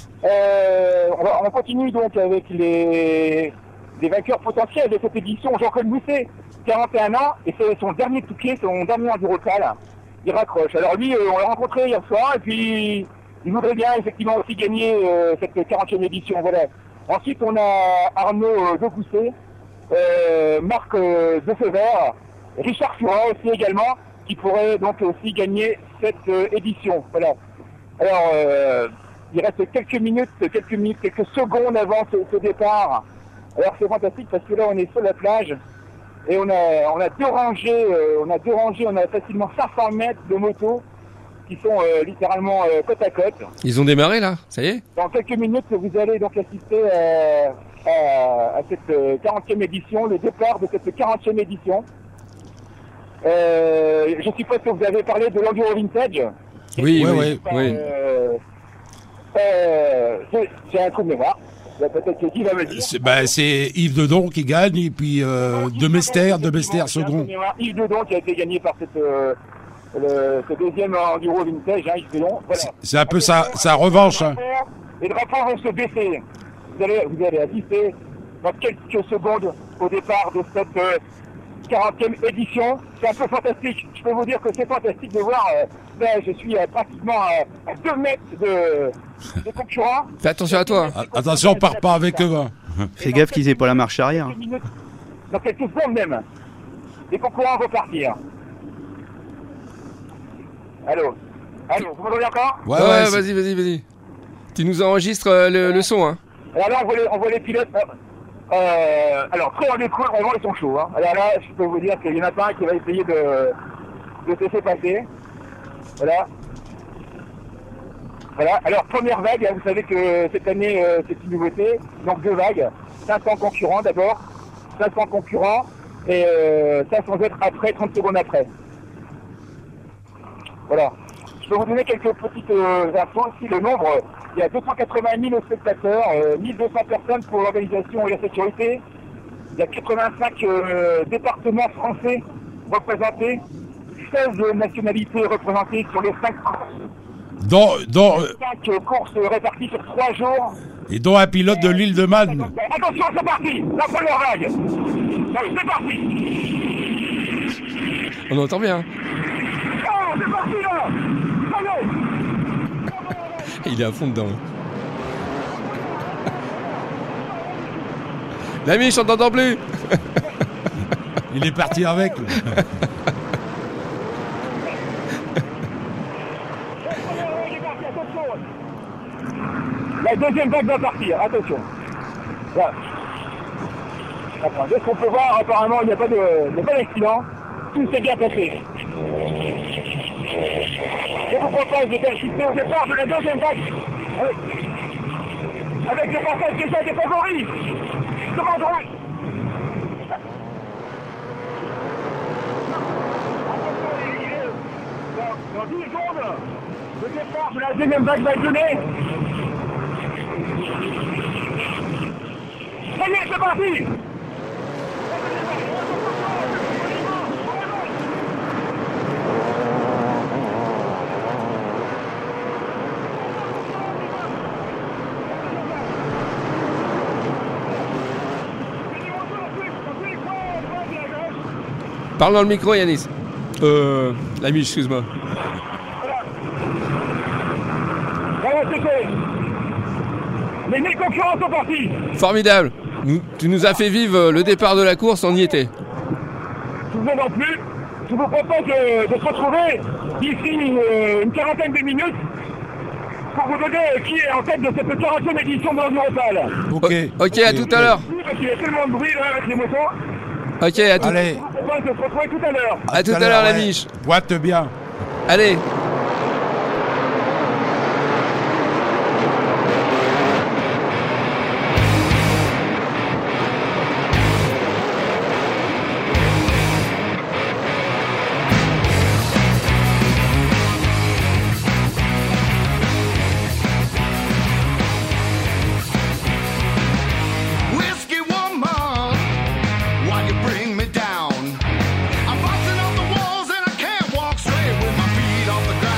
On continue donc avec les vainqueurs potentiels de cette édition. Jean-Claude Mousset, 41 ans, et c'est son dernier Touquet, son dernier Enduropal. Il raccroche. Alors lui, on l'a rencontré hier soir, et puis il voudrait bien effectivement aussi gagner cette 40e édition. Voilà. Ensuite, on a Arnaud Decousset, Marc Defever, Richard Fura aussi également, qui pourrait donc aussi gagner cette édition. Voilà. Alors, il reste quelques secondes avant ce départ. Alors c'est fantastique parce que là on est sur la plage et on a deux rangées, on a facilement 500 mètres de motos qui sont littéralement côte à côte. Ils ont démarré là, ça y est? Dans quelques minutes, vous allez donc assister à cette 40e édition, le départ de cette 40e édition. Je suppose que vous avez parlé de l'Enduro Vintage. Oui. J'ai un trou de mémoire. Peut-être que Guy va me dire. C'est Yves Dedon qui gagne et puis De Mester second. Yves Dedon qui a été gagné par ce deuxième Enduro Vintage, hein, Yves Dedon. Voilà. C'est un peu sa revanche. Hein. Les drapeaux vont se baisser. Vous allez assister dans quelques secondes au départ de cette 40e édition. C'est un peu fantastique. Je peux vous dire que c'est fantastique de voir. Je suis pratiquement à 2 mètres de concurrents. Fais attention à toi. Attention, on part pas avec eux. Fais gaffe qu'ils aient pas la marche arrière. Dans quelques secondes même, les concurrents vont partir. Allô, vous m'entendez encore? Ouais, vas-y. Tu nous enregistres le son, hein. Alors là, on voit les pilotes. Alors, très en découvre, vraiment, ils sont chauds. Hein. Alors là, je peux vous dire qu'il y en a pas un qui va essayer de se laisser passer. Voilà. Alors, première vague, vous savez que cette année, c'est une nouveauté. Donc, 2 vagues. 500 concurrents d'abord. 500 concurrents. Et 500 autres après, 30 secondes après. Voilà. Je peux vous donner quelques petites infos aussi. Le nombre, il y a 280 000 spectateurs, 1200 personnes pour l'organisation et la sécurité. Il y a 85 départements français représentés, 16 nationalités représentées sur les 5 courses. Dont, 5 courses réparties sur 3 jours. et dont un pilote de l'île de Man. Attention, c'est parti. La première vague. Allez, c'est parti. On entend bien. Oh, c'est parti là. Allez. Il est à fond dedans. L'ami, je t'entends plus. Il est parti avec. La deuxième vague va partir, attention. Voilà. De ce qu'on peut voir, apparemment, il n'y a pas d'accident. Tout s'est bien passé. Je vous propose de persister au départ de la deuxième vague. Avec le passage déjà des favoris. Devant droite. Dans 10 secondes, le départ de la deuxième vague va être donné. Ça y est, c'est parti. Parle dans le micro, Yanis. L'ami, excuse-moi. Voilà, c'est fait. Les 1000 concurrents sont partis. Formidable. Tu nous as fait vivre le départ de la course, on y était. Je vous en plus. Je vous propose de se retrouver d'ici une quarantaine de minutes pour vous donner qui est en tête de cette 40e édition de l'Enduropal. Ok, à tout à l'heure. Parce qu'il y a tellement de bruit là avec les motos. Ok, à tout. Allez. Je vous propose de se retrouver tout à l'heure. À tout à l'heure, la miche. Pointe bien. Allez. Whiskey woman, why you bring me down? I'm bouncing off the walls and I can't walk straight with my feet off the ground.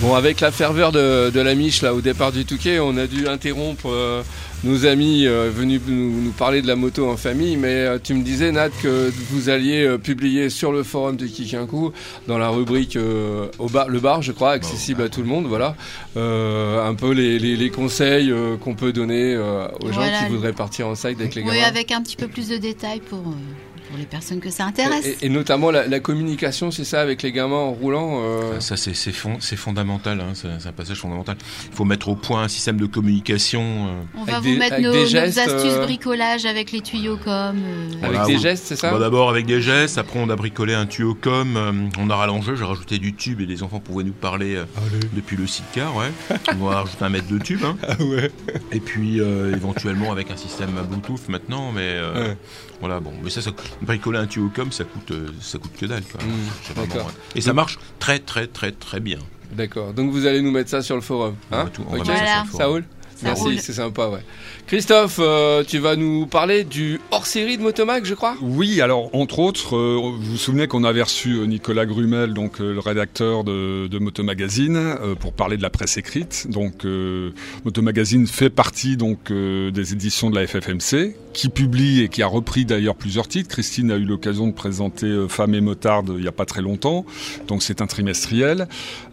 Bon, avec la ferveur de la Mich là au départ du Touquet, on a dû interrompre nos amis venus nous parler de la moto en famille, mais tu me disais Nat que vous alliez publier sur le forum de Kikinkou dans la rubrique le bar, je crois, accessible à tout le monde, voilà, un peu les conseils qu'on peut donner aux gens qui voudraient partir en cycle avec les gamins. Oui, avec un petit peu plus de détails pour les personnes que ça intéresse. Et notamment la communication, c'est ça, avec les gamins en roulant Ça, c'est fondamental, hein, c'est un passage fondamental. Il faut mettre au point un système de communication. On va vous mettre nos astuces bricolage avec les tuyaux com. Avec des gestes, c'est ça D'abord avec des gestes, après on a bricolé un tuyau com, on a rallongé, j'ai rajouté du tube et les enfants pouvaient nous parler depuis le sidecar, ouais. On va rajouter un mètre de tube. Hein. Ah ouais. Et puis éventuellement avec un système Bluetooth maintenant, mais voilà, bon, mais ça bricoler un tuyau com, ça coûte que dalle, quoi. Vraiment, et ça marche très très très très bien. D'accord. Donc vous allez nous mettre ça sur le forum, hein? On va mettre ça sur le forum. Ça roule. Merci, c'est sympa, ouais. Christophe, tu vas nous parler du hors-série de Motomag, je crois ? Oui, alors entre autres, vous vous souvenez qu'on avait reçu Nicolas Grumel, donc le rédacteur de Motomagazine, pour parler de la presse écrite. Donc Motomagazine fait partie donc des éditions de la FFMC, qui publie et qui a repris d'ailleurs plusieurs titres. Christine a eu l'occasion de présenter Femmes et Motardes il n'y a pas très longtemps, donc c'est un trimestriel.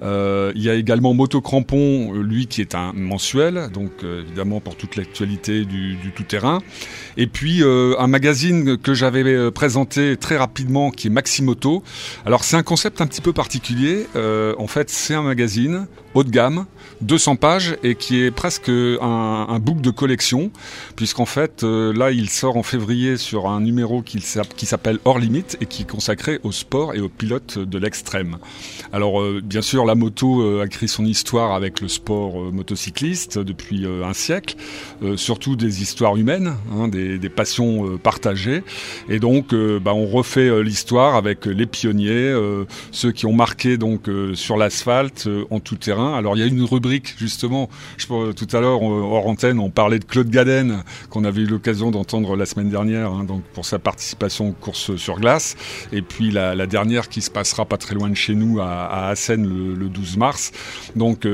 Il y a également Motocrampon, lui qui est un mensuel, donc évidemment pour toute l'actualité du tout-terrain. Et puis un magazine que j'avais présenté très rapidement qui est Maximoto. Alors c'est un concept un petit peu particulier. En fait c'est un magazine haut de gamme, 200 pages et qui est presque un book de collection, puisqu'en fait là il sort en février sur un numéro qui s'appelle Hors Limite et qui est consacré au sport et aux pilotes de l'extrême. Alors bien sûr la moto a écrit son histoire avec le sport motocycliste depuis un siècle, surtout des histoires humaines, hein, des passions partagées, et donc on refait l'histoire avec les pionniers, ceux qui ont marqué donc sur l'asphalte en tout terrain. Alors il y a une rubrique justement, tout à l'heure hors antenne on parlait de Claude Gaden qu'on avait eu l'occasion d'entendre la semaine dernière, hein, donc pour sa participation aux courses sur glace, et puis la dernière qui se passera pas très loin de chez nous à Assen le 12 mars. Donc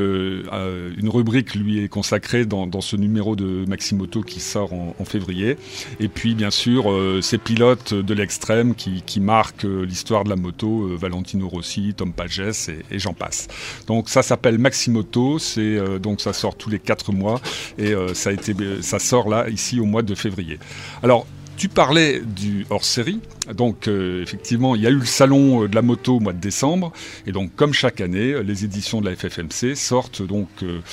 une rubrique lui est consacrée dans ce numéro de Maximoto qui sort en février, et puis bien sûr ces pilotes de l'extrême qui marquent l'histoire de la moto, Valentino Rossi, Tom Pages et j'en passe. Donc ça s'appelle Maximoto, donc ça sort tous les 4 mois et ça sort là ici au mois de février. Alors tu parlais du hors-série, donc effectivement il y a eu le salon de la moto au mois de décembre, et donc comme chaque année les éditions de la FFMC sortent donc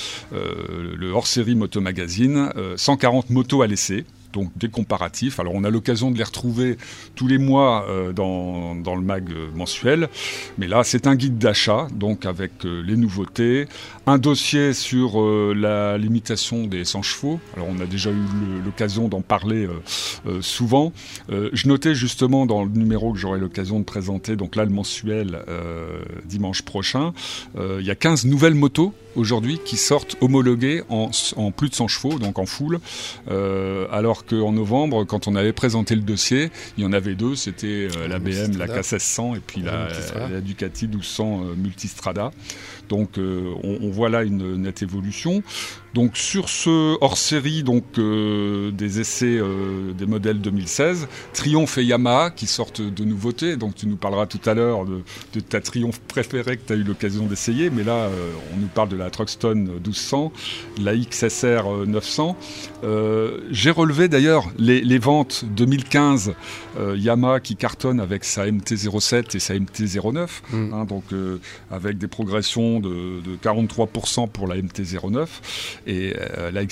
le hors-série Motomagazine, 140 motos à l'essai. Donc des comparatifs. Alors on a l'occasion de les retrouver tous les mois dans le mag mensuel, mais là c'est un guide d'achat, donc avec les nouveautés, un dossier sur la limitation des 100 chevaux. Alors on a déjà eu l'occasion d'en parler souvent. Je notais justement dans le numéro que j'aurai l'occasion de présenter, donc là le mensuel dimanche prochain, il y a 15 nouvelles motos aujourd'hui qui sortent homologuées en plus de 100 chevaux, donc en full, alors qu'en novembre, quand on avait présenté le dossier, il y en avait 2, c'était la BM, la K1600 et puis la Ducati 1200 Multistrada. Donc on voit là une nette évolution. Donc sur ce hors-série, donc des essais des modèles 2016, Triumph et Yamaha qui sortent de nouveautés. Donc tu nous parleras tout à l'heure de ta Triumph préférée que tu as eu l'occasion d'essayer, mais là on nous parle de la Truckstone 1200, la XSR 900. J'ai relevé d'ailleurs les ventes 2015 Yamaha qui cartonne avec sa MT-07 et sa MT-09, hein, donc avec des progressions de 43% pour la MT-09 et la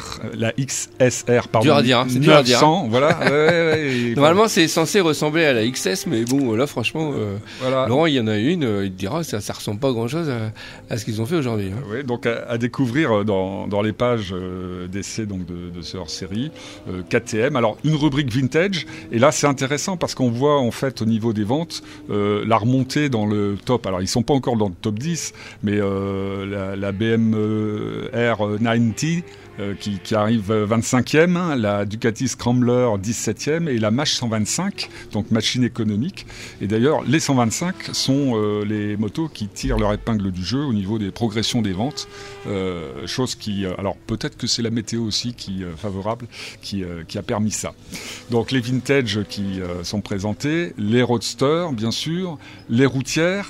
XSR pardon, dur à dire, hein, c'est 900, dur à dire, hein. Voilà. Normalement c'est censé ressembler à la XS, mais bon là franchement voilà. Laurent il y en a une, il te dira ça ressemble pas grand chose à ce qu'ils ont fait aujourd'hui, hein. Oui, donc à découvrir dans les pages d'essai donc de ce hors-série KTM. Alors une rubrique vintage, et là c'est intéressant parce qu'on voit en fait au niveau des ventes la remontée dans le top. Alors ils sont pas encore dans le top 10, mais la BMW R 90 qui arrive 25e, la Ducati Scrambler 17e et la Mach 125, donc machine économique. Et d'ailleurs, les 125 sont les motos qui tirent leur épingle du jeu au niveau des progressions des ventes. Chose qui, alors peut-être que c'est la météo aussi qui favorable, qui a permis ça. Donc les vintage qui sont présentés, les roadsters bien sûr, les routières,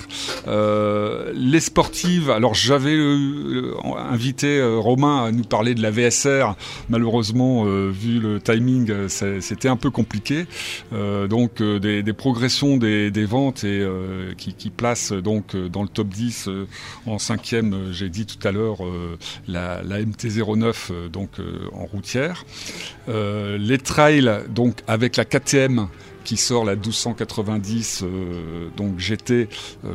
les sportives. Alors j'avais invité Romain à nous parler de la VSR. Malheureusement, vu le timing, c'était un peu compliqué. Donc des progressions des ventes et qui placent donc dans le top 10 en 5e, j'ai dit tout à l'heure, la MT-09 donc en routière. Les trails donc avec la KTM qui sort la 1290 donc GT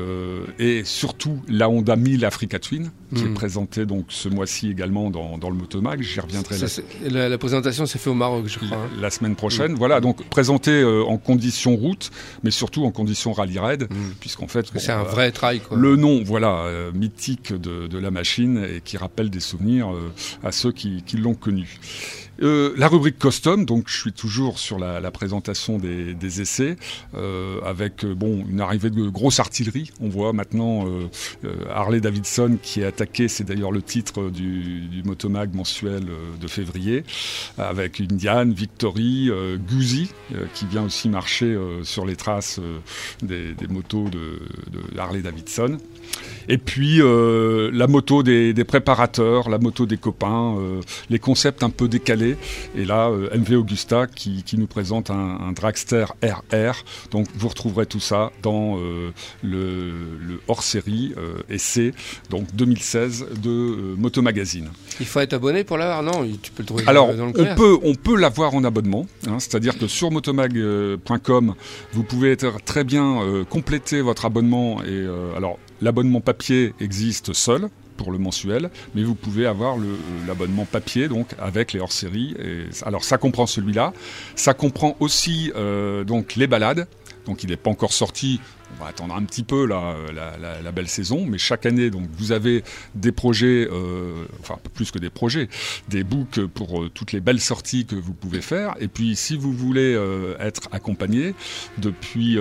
et surtout la Honda 1000 Africa Twin qui est présentée donc ce mois-ci également dans le Motomag. J'y reviendrai. La présentation s'est faite au Maroc, je crois. La semaine prochaine. Voilà, donc présenté en conditions route, mais surtout en conditions rallye raid, puisqu'en fait c'est un vrai trail, quoi. Le nom, voilà, mythique de la machine et qui rappelle des souvenirs à ceux qui l'ont connu. La rubrique custom, donc je suis toujours sur la présentation des essais avec une arrivée de grosse artillerie. On voit maintenant Harley Davidson qui est attaqué, c'est d'ailleurs le titre du Motomag mensuel de février, avec Indian, Victory, Guzzi qui vient aussi marcher sur les traces des motos de Harley Davidson. Et puis la moto des préparateurs, la moto des copains, les concepts un peu décalés. Et là, MV Augusta qui nous présente un Dragster RR. Donc vous retrouverez tout ça dans le hors-série essai, donc 2016 de Moto Magazine. Il faut être abonné pour l'avoir, non? Tu peux le trouver Alors, dans le commerce. on peut l'avoir en abonnement, c'est-à-dire que sur motomag.com, vous pouvez très bien compléter votre abonnement. Et alors, l'abonnement papier existe seul pour le mensuel, mais vous pouvez avoir l'abonnement papier donc avec les hors-séries. Alors ça comprend celui-là, ça comprend aussi donc les balades. Donc il n'est pas encore sorti. On va attendre un petit peu la belle saison, mais chaque année, donc vous avez des projets, enfin plus que des projets, des books pour toutes les belles sorties que vous pouvez faire. Et puis si vous voulez être accompagné, depuis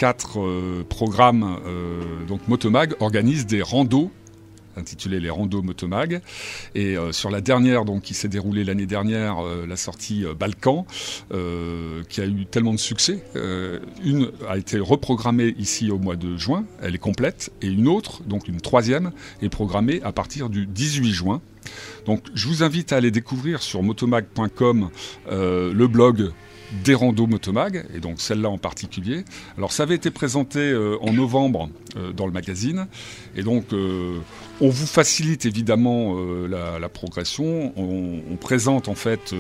4 programmes, donc Motomag organise des randos intitulé Les Randos Motomag. Et sur la dernière, donc, qui s'est déroulée l'année dernière, la sortie Balkan, qui a eu tellement de succès. Une a été reprogrammée ici au mois de juin, elle est complète, et une autre, donc une troisième, est programmée à partir du 18 juin. Donc je vous invite à aller découvrir sur motomag.com le blog des randos Motomag, et donc celle-là en particulier. Alors ça avait été présenté en novembre dans le magazine, et donc on vous facilite évidemment la progression, on présente en fait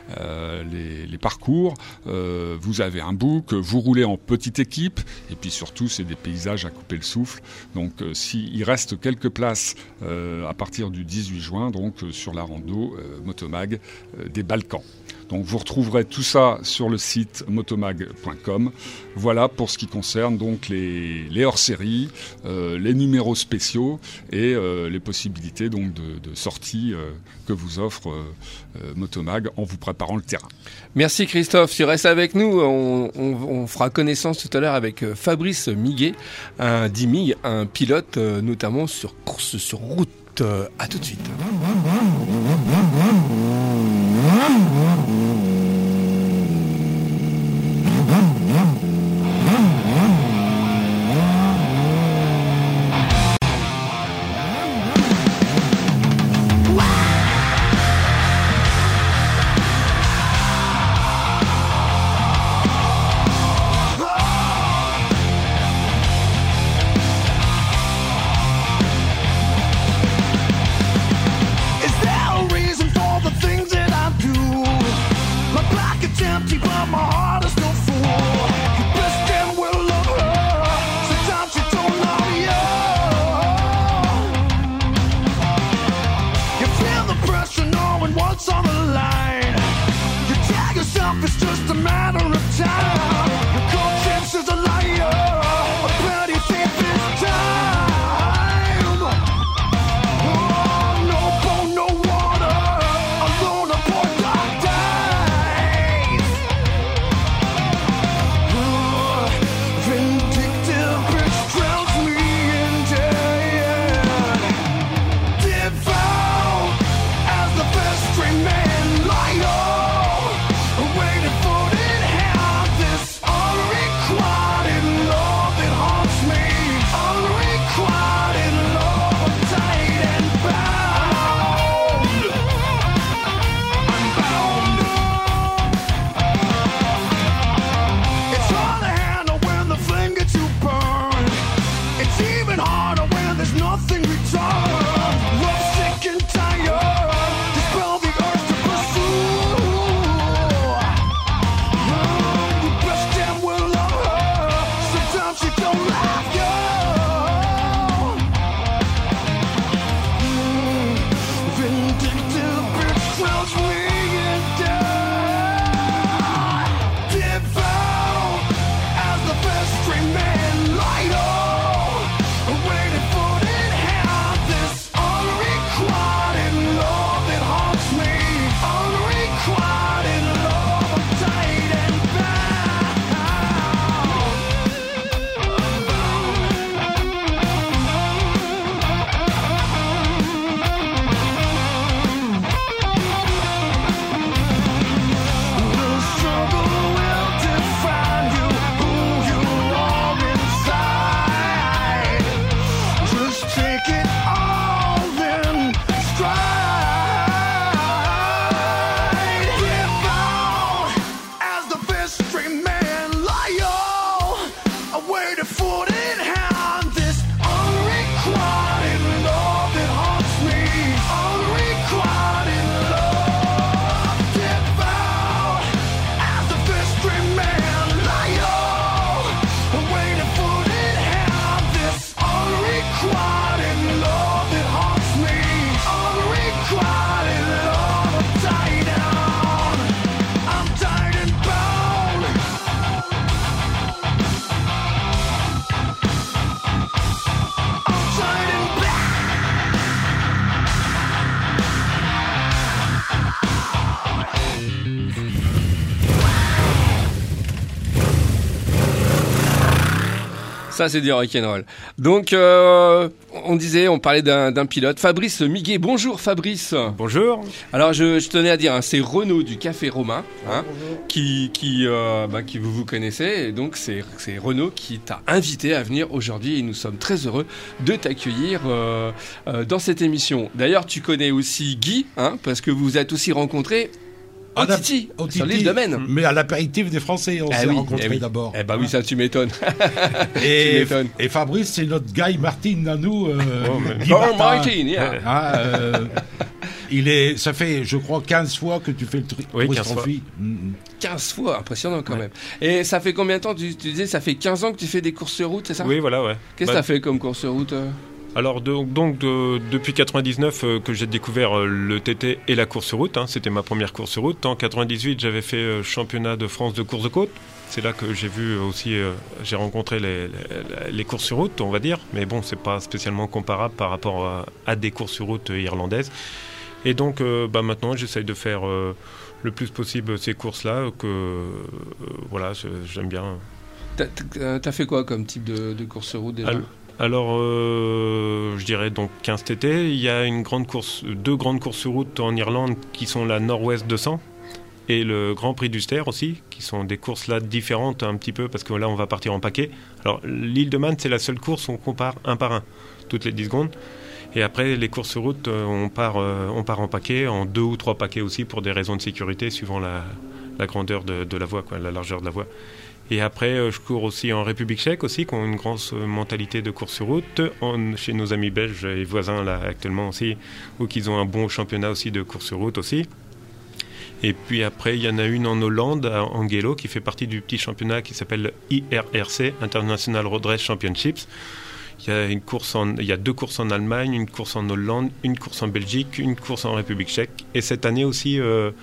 les parcours, vous avez un book, vous roulez en petite équipe, et puis surtout c'est des paysages à couper le souffle. Donc s'il reste quelques places à partir du 18 juin, donc sur la rando Motomag des Balkans. Donc vous retrouverez tout ça sur le site motomag.com. Voilà pour ce qui concerne donc les hors-séries, les numéros spéciaux et les possibilités donc de sortie que vous offre Motomag en vous préparant le terrain. Merci Christophe, tu restes avec nous. On fera connaissance tout à l'heure avec Fabrice Miguet, un DIMIG, un pilote notamment sur course sur route. À tout de suite. No boat, no water. Ça, c'est du rock'n'roll. Donc, on parlait d'un pilote, Fabrice Miguet. Bonjour Fabrice. Bonjour. Alors, je tenais à dire, c'est Renaud du Café Romain, qui vous connaissez. Et donc, c'est Renaud qui t'a invité à venir aujourd'hui. Et nous sommes très heureux de t'accueillir dans cette émission. D'ailleurs, tu connais aussi Guy, parce que vous vous êtes aussi rencontrés au Titi, sur l'île de Maine. Mais à l'apéritif des Français, on s'est rencontrés d'abord. Eh ben oui, ça tu m'étonnes. Et Fabrice, c'est notre Guy Martin à nous. Guy Martin, yeah. Ça fait, je crois, 15 fois que tu fais le Cross Trophy. 15 fois, impressionnant quand même. Et ça fait combien de temps, tu disais, ça fait 15 ans que tu fais des courses sur route, c'est ça? Oui, voilà, ouais. Qu'est-ce que tu as fait comme course sur route? Alors depuis 99 que j'ai découvert le TT et la course sur route, c'était ma première course sur route. En 98, j'avais fait championnat de France de course de côte. C'est là que j'ai vu aussi, j'ai rencontré les courses sur route, on va dire. Mais bon, c'est pas spécialement comparable par rapport à des courses sur route irlandaises. Et donc maintenant, j'essaye de faire le plus possible ces courses-là. Voilà, j'aime bien. T'as fait quoi comme type de course sur route déjà? Alors, je dirais donc 15 TT. Il y a deux grandes courses sur route en Irlande qui sont la Nord-Ouest 200 et le Grand Prix d'Ulster aussi, qui sont des courses là différentes un petit peu parce que là on va partir en paquet. Alors l'île de Man, c'est la seule course où on compare un par un, toutes les 10 secondes. Et après les courses sur route, on part en paquet, en 2 ou 3 paquets aussi pour des raisons de sécurité suivant la grandeur de la voie, la largeur de la voie. Et après, je cours aussi en République tchèque aussi, qui ont une grande mentalité de course sur route. Chez nos amis belges et voisins là actuellement aussi, où ils ont un bon championnat aussi de course sur route aussi. Et puis après, il y en a une en Hollande, à Angelo, qui fait partie du petit championnat qui s'appelle IRRC, International Road Race Championships. Il y a 2 courses en Allemagne, une course en Hollande, une course en Belgique, une course en République tchèque. Et cette année aussi,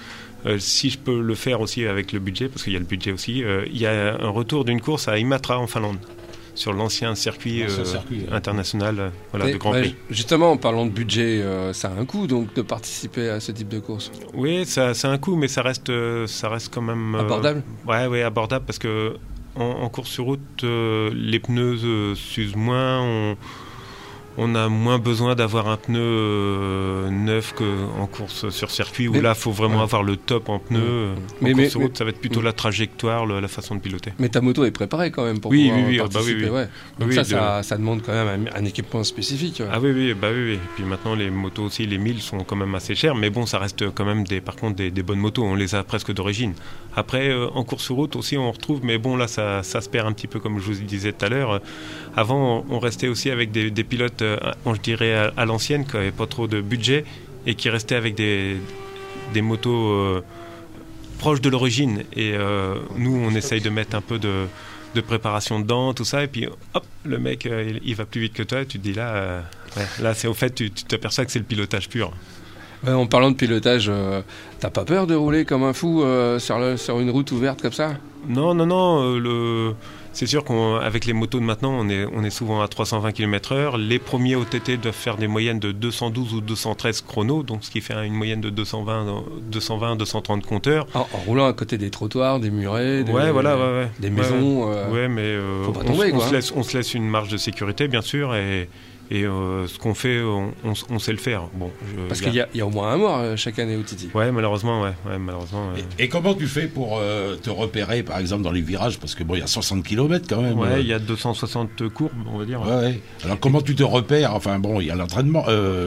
si je peux le faire aussi avec le budget, parce qu'il y a le budget aussi, il y a un retour d'une course à Imatra en Finlande, sur l'ancien circuit international de Grand Prix. Justement, en parlant de budget, ça a un coût donc de participer à ce type de course. Oui, ça a un coût, mais ça reste quand même abordable. Ouais, abordable parce que en course sur route, les pneus s'usent moins. On a moins besoin d'avoir un pneu neuf qu'en course sur circuit, où là, il faut vraiment avoir le top en pneu. En course sur route, ça va être plutôt la trajectoire, la façon de piloter. Mais ta moto est préparée quand même pour pouvoir participer. Oui. Donc ça demande quand même un équipement spécifique. Ah oui. Et puis maintenant, les motos aussi, les 1000 sont quand même assez chères, mais bon, ça reste quand même par contre des bonnes motos. On les a presque d'origine. Après, en course sur route aussi, on retrouve, mais bon, là, ça se perd un petit peu, comme je vous disais tout à l'heure. Avant, on restait aussi avec des pilotes, je dirais, à l'ancienne, qui n'avaient pas trop de budget et qui restaient avec des motos proches de l'origine. Et nous, on essaye de mettre un peu de préparation dedans, tout ça, et puis hop, le mec, il va plus vite que toi, et tu te dis là, c'est au fait, tu t'aperçois que c'est le pilotage pur. En parlant de pilotage, t'as pas peur de rouler comme un fou sur une route ouverte comme ça? Non, c'est sûr qu'avec les motos de maintenant, on est souvent à 320 km/h. Les premiers OTT doivent faire des moyennes de 212 ou 213 chronos, donc ce qui fait une moyenne de 220-230 compteurs. En roulant à côté des trottoirs, des murets, des maisons. Mais faut pas tomber, on se laisse une marge de sécurité, bien sûr, et ce qu'on fait, on sait le faire. Bon, parce qu'il y a au moins un mort chaque année au Titi. Ouais, malheureusement. Et comment tu fais pour te repérer, par exemple, dans les virages? Parce que il y a 60 km quand même. Ouais, il y a 260 courbes, on va dire. Ouais. Alors comment tu te repères? Enfin il y a l'entraînement.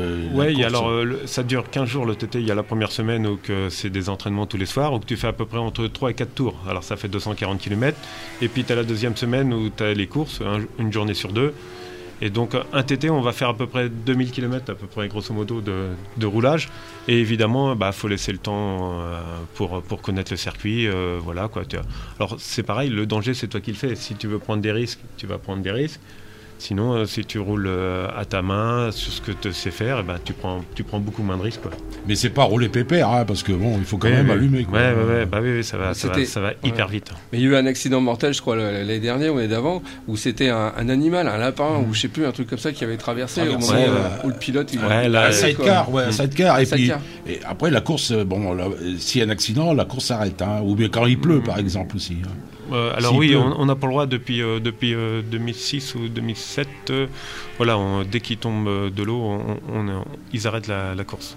Ça dure 15 jours le TT. Il y a la première semaine où c'est des entraînements tous les soirs, où tu fais à peu près entre 3 et 4 tours. Alors ça fait 240 km. Et puis tu as la deuxième semaine où tu as les courses, une journée sur 2. Et donc un TT, on va faire à peu près 2000 km, à peu près grosso modo, de roulage. Et évidemment, faut laisser le temps pour connaître le circuit. Voilà, quoi. Alors c'est pareil, le danger, c'est toi qui le fais. Si tu veux prendre des risques, tu vas prendre des risques. Sinon, si tu roules à ta main sur ce que tu sais faire, tu prends beaucoup moins de risques, quoi. Mais c'est pas rouler pépère, parce que il faut quand même allumer, quoi. Ça va hyper vite. Mais il y a eu un accident mortel, je crois, l'année dernière ou l'année d'avant, où c'était un animal, un lapin, ou je sais plus, un truc comme ça qui avait traversé au moment où le pilote... un sidecar, et Et après, la course, s'il y a un accident, la course s'arrête. Hein, ou bien quand il pleut, par exemple, aussi. Hein. Alors S'il oui, pleut. on n'a pas le droit depuis 2006 ou 2007. Voilà, dès qu'ils tombent de l'eau, ils arrêtent la course.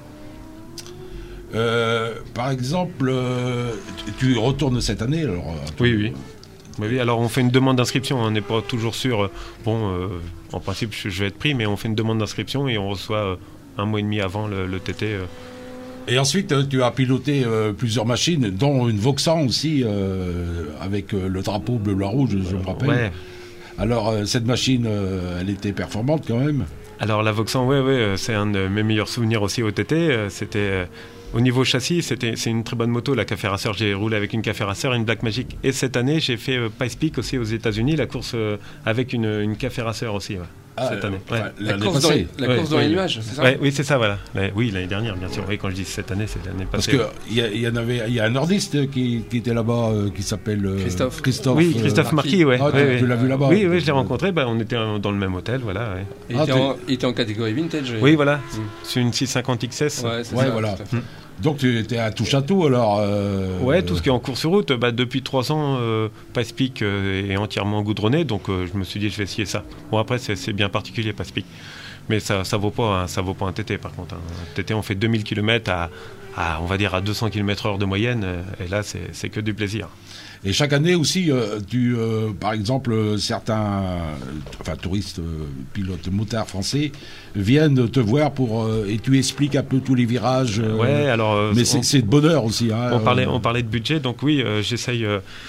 Par exemple, tu retournes cette année alors Oui. Oui, alors on fait une demande d'inscription, on n'est pas toujours sûr. En principe, je vais être pris, mais on fait une demande d'inscription et on reçoit un mois et demi avant le TT. Et ensuite, tu as piloté plusieurs machines, dont une Vauxhall aussi, avec le drapeau bleu-blanc-rouge, je me rappelle. Ouais. Alors, cette machine, elle était performante quand même. Alors la Vauxhall, c'est un de mes meilleurs souvenirs aussi au TT. C'était au niveau châssis, c'est une très bonne moto. La Café Racer, j'ai roulé avec une Café Racer et une Black Magic. Et cette année, j'ai fait Pikes Peak aussi aux États-Unis, la course avec une Café Racer aussi. Cette année. La course dans les nuages, c'est ça? Oui, c'est ça, voilà. Oui, l'année dernière, bien sûr. Oui, quand je dis cette année, c'est l'année Parce passée. qu'il y a un nordiste qui était là-bas, qui s'appelle Christophe. Oui, Christophe Marquis, ouais. Tu l'as vu là-bas? Oui, je l'ai rencontré. On était dans le même hôtel, voilà. Ouais. Il était en catégorie vintage. Oui, voilà. C'est une 650 XS. Ouais, voilà. Donc tu étais à touche à tout alors. Ouais, tout ce qui est en course sur route. Depuis 3 ans, Pikes Peak est entièrement goudronné, donc je me suis dit je vais essayer ça. Bon après c'est bien particulier Pikes Peak, mais ça vaut pas un TT par contre. Un TT on fait 2000 km à on va dire à 200 km/h de moyenne, et là c'est que du plaisir. Et chaque année aussi, par exemple, certains touristes, pilotes motards français viennent te voir et tu expliques un peu tous les virages. Mais c'est de bonheur aussi. Hein, on parlait de budget, donc oui, j'essaye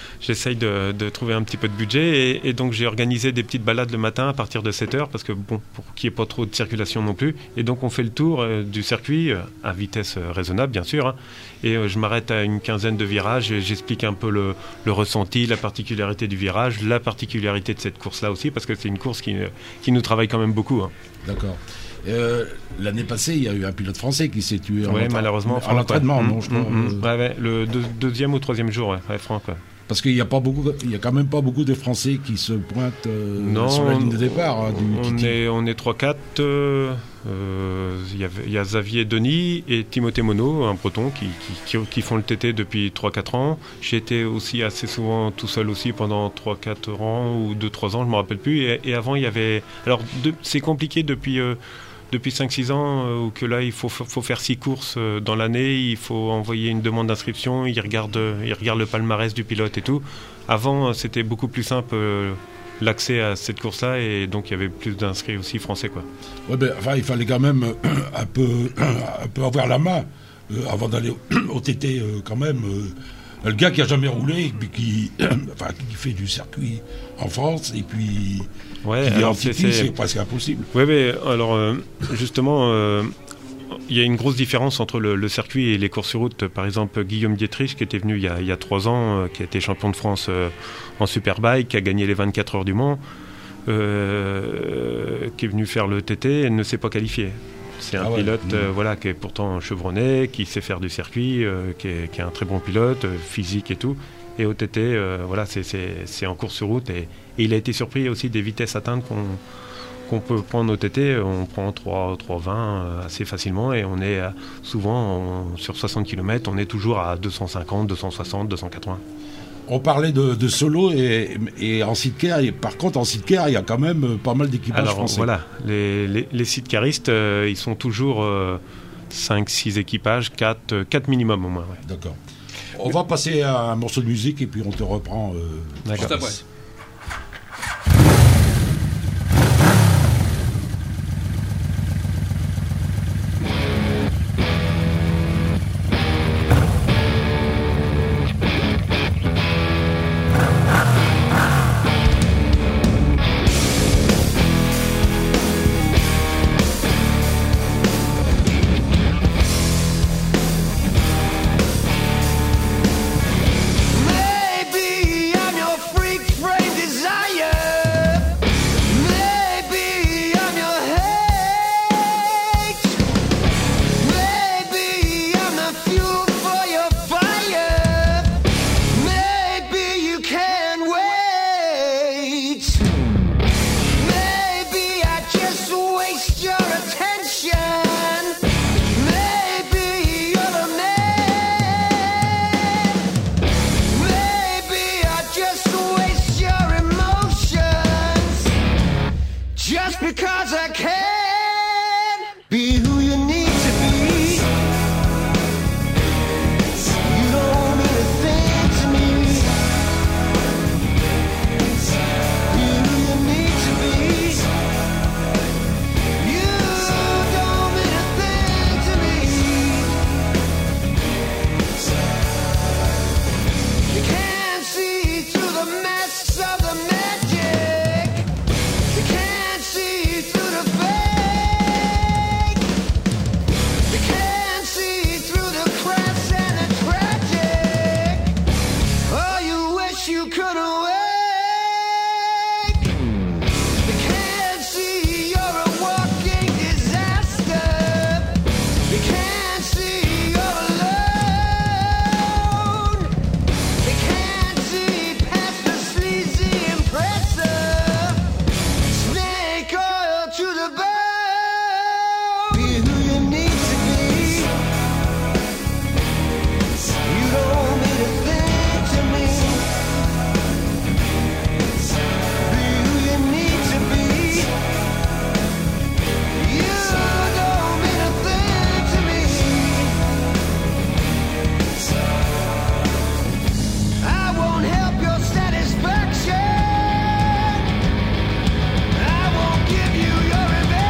de trouver un petit peu de budget et donc j'ai organisé des petites balades le matin à partir de 7h parce que pour qu'il n'y ait pas trop de circulation non plus. Et donc on fait le tour du circuit à vitesse raisonnable bien sûr. Hein, et je m'arrête à une quinzaine de virages et j'explique un peu le ressenti, la particularité du virage, la particularité de cette course-là aussi, parce que c'est une course qui nous travaille quand même beaucoup. Hein. D'accord. L'année passée, il y a eu un pilote français qui s'est tué malheureusement, à l'entraînement, non, je crois. Le deuxième ou troisième jour, Franck. Parce qu'il y a quand même pas beaucoup de Français qui se pointent sur la ligne de départ. Hein, on est 3-4. Il y a Xavier Denis et Timothée Monod, un breton, qui font le TT depuis 3-4 ans. J'ai été aussi assez souvent tout seul aussi pendant 3-4 ans ou 2-3 ans, je ne me rappelle plus. Et avant, il y avait... Alors, c'est compliqué depuis 5-6 ans, que là, il faut faire 6 courses dans l'année, il faut envoyer une demande d'inscription, il regarde le palmarès du pilote et tout. Avant, c'était beaucoup plus simple l'accès à cette course-là, et donc il y avait plus d'inscrits aussi français, quoi. Ouais, il fallait quand même un peu avoir la main avant d'aller au TT quand même. Le gars qui a jamais roulé, et puis qui fait du circuit en France, et puis c'est presque impossible. Oui, mais alors justement, il y a une grosse différence entre le circuit et les courses sur route. Par exemple, Guillaume Dietrich, qui était venu il y a 3 ans, qui a été champion de France en Superbike, qui a gagné les 24 heures du Mans, qui est venu faire le TT et ne s'est pas qualifié. C'est un pilote qui est pourtant chevronné, qui sait faire du circuit, qui est un très bon pilote, physique et tout. Et au TT, c'est en course sur route. Et il a été surpris aussi des vitesses atteintes qu'on peut prendre au TT. On prend 3,20 assez facilement et on est souvent sur 60 km, on est toujours à 250, 260, 280. On parlait de solo et en sidecar. Par contre, en sidecar, il y a quand même pas mal d'équipages français. Voilà, les sidecaristes, ils sont toujours 5-6 équipages, 4 minimum au moins. Ouais. D'accord. On va passer à un morceau de musique et puis on te reprend. Juste après. Maybe I'm your freak friend. wish you could awake. They can't see you're a walking disaster. They can't see you're alone. They can't see past the sleazy impressor. Snake oil to the bone. Be who you need to be. You don't mean a thing to me. Be who you need to be. You don't mean a thing to me. I won't help your satisfaction. I won't give you your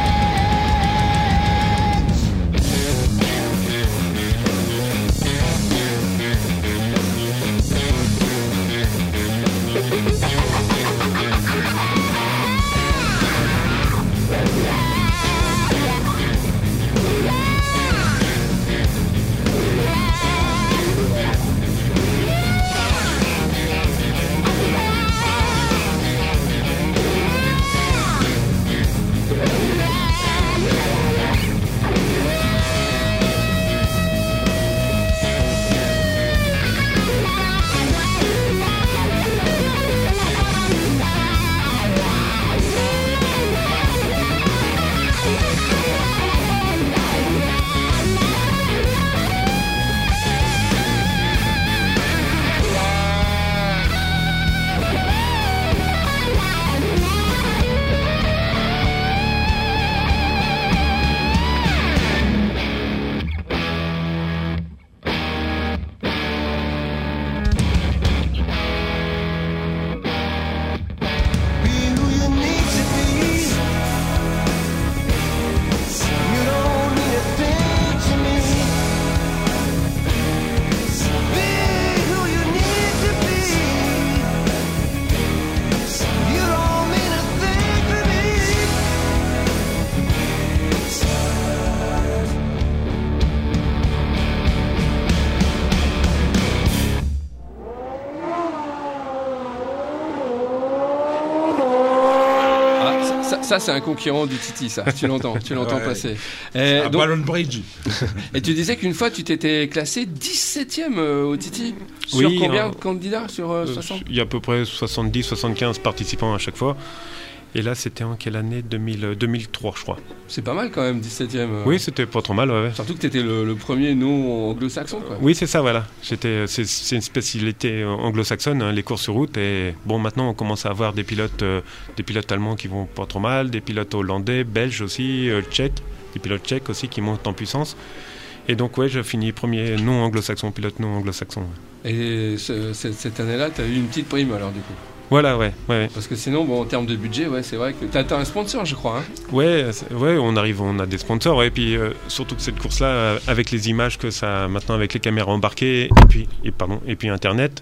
Ça, c'est un concurrent du Titi, ça. Tu l'entends Ouais. passer. Un Ballon Bridge. Et tu disais qu'une fois, tu t'étais classé 17e au Titi. Sur Oui, combien de candidats sur 60 Il y a à peu près 70-75 participants à chaque fois. Et là, c'était en quelle année 2003, je crois. C'est pas mal quand même, 17e. Oui, c'était pas trop mal, ouais. Surtout que tu étais le premier non anglo-saxon, quoi. Oui, c'est ça, voilà. C'est une spécialité anglo-saxonne, hein, les courses sur route. Et bon, maintenant, on commence à avoir des pilotes allemands qui vont pas trop mal, des pilotes hollandais, belges aussi, tchèques, des pilotes tchèques aussi qui montent en puissance. Et donc, ouais, je finis premier non anglo-saxon, pilote non anglo-saxon. Ouais. Et cette année-là, tu as eu une petite prime alors, du coup. Voilà, ouais. Parce que sinon, bon, en termes de budget, ouais, c'est vrai que t'as un sponsor, je crois. Hein. Ouais, on a des sponsors. Ouais, et puis surtout que cette course-là, avec les images que ça, maintenant avec les caméras embarquées et puis Internet,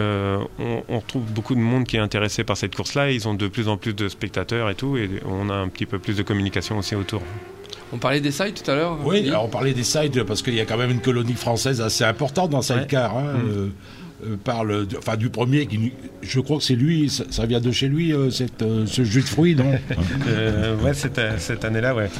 on trouve beaucoup de monde qui est intéressé par cette course-là. Ils ont de plus en plus de spectateurs et tout, et on a un petit peu plus de communication aussi autour. On parlait des sides tout à l'heure. Oui, alors on parlait des sides parce qu'il y a quand même une colonie française assez importante dans Sidecar. Hein, parle du premier qui, je crois que c'est lui, ça vient de chez lui, ce jus de fruits, non? Ouais, cette année-là, ouais.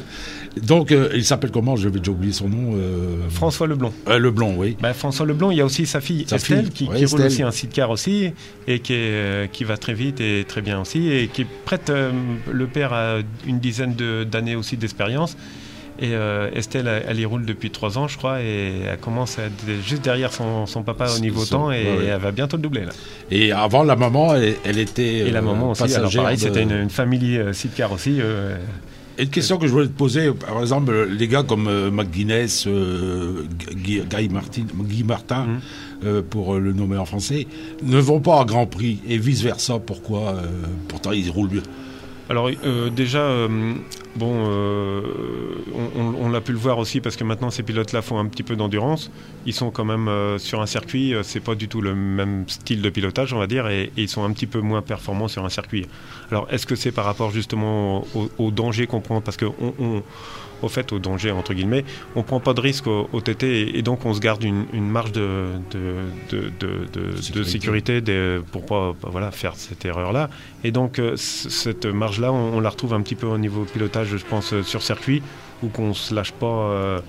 Donc, il s'appelle comment? Je vais déjà oublier son nom. François Leblond. Leblond, oui. François Leblond, il y a aussi sa fille Estelle, qui roule aussi un sidecar aussi, et qui va très vite et très bien aussi, et qui prête, le père a une dizaine d'années aussi d'expérience. Et Estelle, elle y roule depuis 3 ans, je crois, et elle commence à être juste derrière son papa au niveau temps, et elle va bientôt le doubler, là. Et avant, la maman, elle était et la maman aussi, alors pareil, c'était une famille sidecar aussi. Et une question que je voulais te poser, par exemple, les gars comme McGuinness, Guy Martin, pour le nommer en français, ne vont pas à Grand Prix, et vice-versa. Pourquoi pourtant, ils roulent mieux. Alors déjà, bon, on l'a pu le voir aussi parce que maintenant ces pilotes-là font un petit peu d'endurance. Ils sont quand même sur un circuit, c'est pas du tout le même style de pilotage, on va dire, et ils sont un petit peu moins performants sur un circuit. Alors, est-ce que c'est par rapport justement au danger qu'on prend? Parce que au fait, au danger, entre guillemets, on prend pas de risque au TT et donc on se garde une marge de sécurité pour pas voilà, faire cette erreur-là. Et donc, cette marge-là, on la retrouve un petit peu au niveau pilotage, je pense, sur circuit, où qu'on se lâche pas...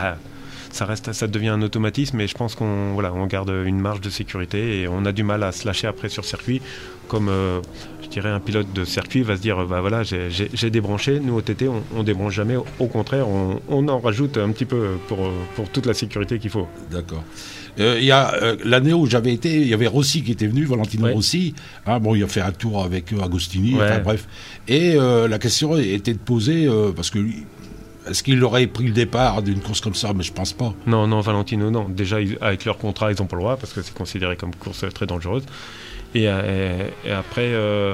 ça devient un automatisme, et je pense qu'on garde une marge de sécurité et on a du mal à se lâcher après sur circuit, comme je dirais un pilote de circuit va se dire j'ai débranché. Nous au TT on débranche jamais, au contraire on en rajoute un petit peu pour toute la sécurité qu'il faut. D'accord. Il y a l'année où j'avais été, il y avait Rossi qui était venu, Valentino Rossi. Il a fait un tour avec Agostini, enfin bref. Et la question était de poser parce que lui, est-ce qu'il aurait pris le départ d'une course comme ça? Mais je pense pas. Non, Valentino, non. Déjà, avec leur contrat, ils n'ont pas le droit parce que c'est considéré comme course très dangereuse. Et après,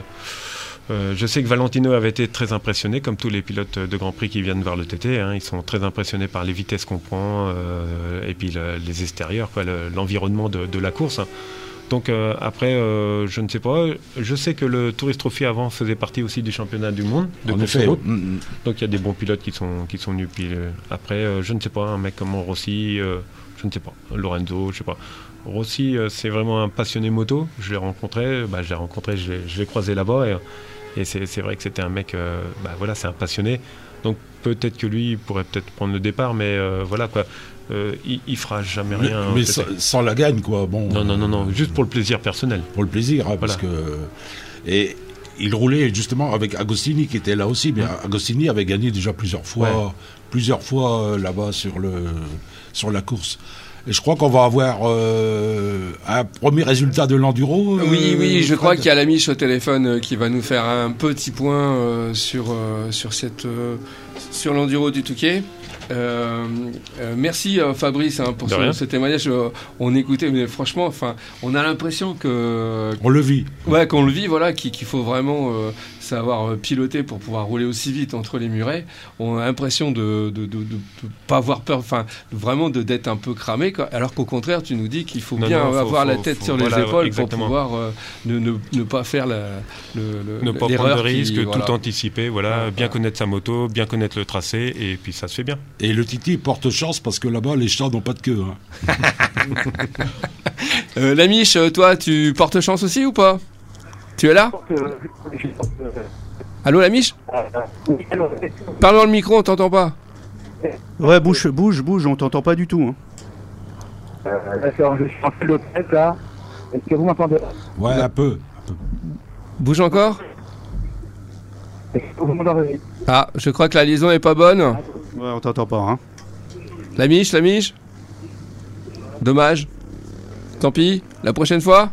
je sais que Valentino avait été très impressionné, comme tous les pilotes de Grand Prix qui viennent voir le TT. Ils sont très impressionnés par les vitesses qu'on prend et puis les extérieurs, l'environnement de la course. Donc après, je ne sais pas. Je sais que le Tourist Trophy avant faisait partie aussi du championnat du monde de course en route. Donc il y a des bons pilotes qui sont venus. Puis après, je ne sais pas, un mec comme Rossi, je ne sais pas, Lorenzo, je ne sais pas. Rossi, c'est vraiment un passionné moto. Je l'ai rencontré, je l'ai croisé là-bas et c'est vrai que c'était un mec, c'est un passionné. Donc peut-être que lui il pourrait peut-être prendre le départ, mais voilà quoi. Il fera jamais rien. Mais sans la gagne, quoi. Bon. Non, juste pour le plaisir personnel. Pour le plaisir, parce que et il roulait justement avec Agostini qui était là aussi, mais Agostini avait gagné déjà plusieurs fois là-bas sur la course. Et je crois qu'on va avoir un premier résultat de l'enduro. Oui, je crois qu'il y a l'Amiche au téléphone qui va nous faire un petit point sur l'enduro du Touquet. Merci Fabrice pour ce témoignage. On écoutait, mais franchement, on a l'impression on le vit. Ouais, qu'on le vit, voilà, qu'il faut vraiment savoir piloter pour pouvoir rouler aussi vite entre les murets. On a l'impression de pas avoir peur, vraiment d'être un peu cramé, quoi. Alors qu'au contraire, tu nous dis qu'il faut avoir la tête sur les épaules pour pouvoir ne pas faire ne pas prendre de risque, tout anticiper, bien connaître sa moto, bien connaître le tracé, et puis ça se fait bien. Et le Titi porte chance parce que là-bas, les chats n'ont pas de queue. L'Amiche, toi, tu portes chance aussi ou pas? Tu es là? Allô, l'Amiche? Parle dans le micro, on t'entend pas. Ouais, bouge, on t'entend pas du tout. Je suis en pilotage là. Est-ce que vous m'entendez? Ouais, un peu. Bouge encore? Est-ce que vous m'entendez? Ah, je crois que la liaison est pas bonne. Ouais, on t'entend pas. L'Amiche? Dommage. Tant pis, la prochaine fois?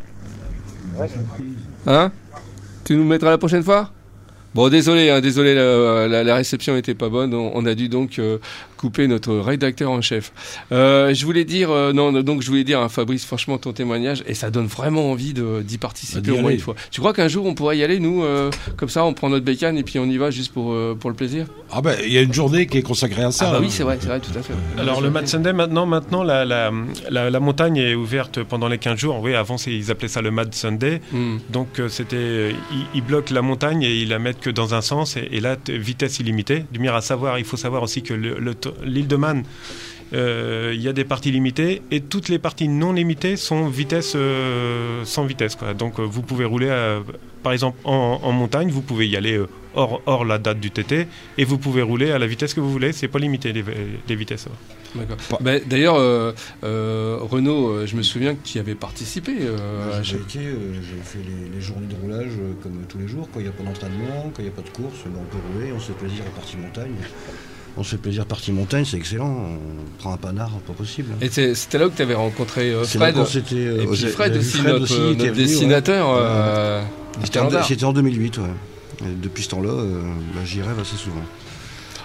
Tu nous mettras la prochaine fois? Bon, désolé, la réception était pas bonne. On a dû donc couper notre rédacteur en chef. Je voulais dire, Fabrice, franchement, ton témoignage, et ça donne vraiment envie d'y participer au moins une fois. Tu crois qu'un jour on pourrait y aller, nous, comme ça, on prend notre bécane et puis on y va juste pour le plaisir? Ah ben, il y a une journée qui est consacrée à ça. Ah bah oui, c'est vrai, tout à fait. Alors le Mad Sunday, maintenant, la montagne est ouverte pendant les 15 jours. Oui, avant, ils appelaient ça le Mad Sunday. Donc c'était, ils bloquent la montagne et ils la mettent que dans un sens, et là, vitesse illimitée. Il faut savoir aussi que l'île de Man, il y a des parties limitées, et toutes les parties non limitées sont sans vitesse, quoi. Donc vous pouvez rouler, par exemple, en montagne, vous pouvez y aller hors la date du TT, et vous pouvez rouler à la vitesse que vous voulez, c'est pas limité les vitesses. D'accord. D'ailleurs, Renaud, je me souviens que tu y avais participé. J'avais fait les journées de roulage comme tous les jours. Quand il n'y a pas d'entraînement, quand il n'y a pas de course, on peut rouler, on se fait plaisir en partie montagne. Partie montagne, c'est excellent. On prend un panard, pas possible. Et c'était là où tu avais rencontré Fred. Et puis Fred aussi, notre dessinateur. C'était en 2008, ouais. Et depuis ce temps-là, j'y rêve assez souvent.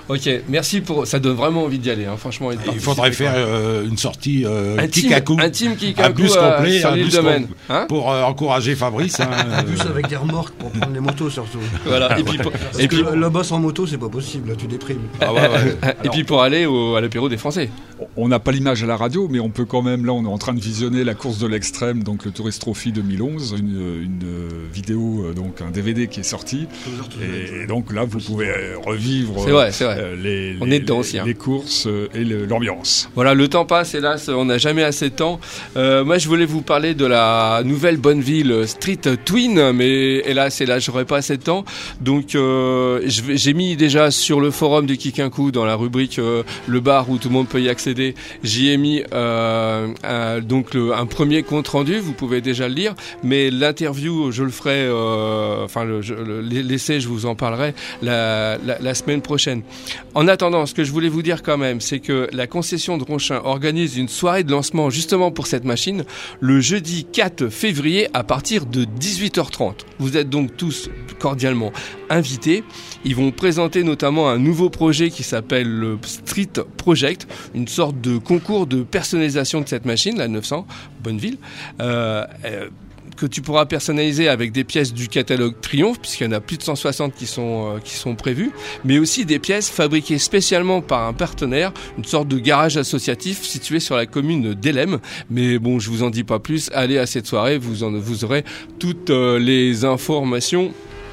Ok, merci pour. Ça donne vraiment envie d'y aller, hein, franchement. Il faudrait faire une sortie Kikaku. Un team Kikaku un bus complet, sur l'île de Man. Hein pour encourager Fabrice. Un bus avec des remorques pour prendre les motos surtout. Voilà. Et puis le boss en moto, c'est pas possible, là tu déprimes. Ah ouais. Et puis pour aller à l'apéro des Français. On n'a pas l'image à la radio, mais on peut quand même. Là, on est en train de visionner la course de l'extrême, donc le Tourist Trophy 2011, une vidéo, donc un DVD qui est sorti. Et donc là, vous pouvez revivre. C'est vrai. On est dedans aussi. Les courses et l'ambiance. Voilà, le temps passe, hélas, on n'a jamais assez de temps. Moi, je voulais vous parler de la nouvelle Bonneville Street Twin, mais hélas, j'aurais pas assez de temps. Donc, j'ai mis déjà sur le forum du Kikaku, dans la rubrique le bar où tout le monde peut y accéder, j'y ai mis donc un premier compte rendu, vous pouvez déjà le lire, mais l'interview, je le ferai, l'essai, je vous en parlerai la semaine prochaine. En attendant, ce que je voulais vous dire quand même, c'est que la concession de Ronchin organise une soirée de lancement justement pour cette machine le jeudi 4 février à partir de 18h30. Vous êtes donc tous cordialement invités. Ils vont présenter notamment un nouveau projet qui s'appelle le Street Project, une sorte de concours de personnalisation de cette machine, la 900 Bonneville, que tu pourras personnaliser avec des pièces du catalogue Triomphe, puisqu'il y en a plus de 160 qui sont prévues, mais aussi des pièces fabriquées spécialement par un partenaire, une sorte de garage associatif situé sur la commune d'Elem. Mais bon, je vous en dis pas plus, allez à cette soirée, vous aurez toutes les informations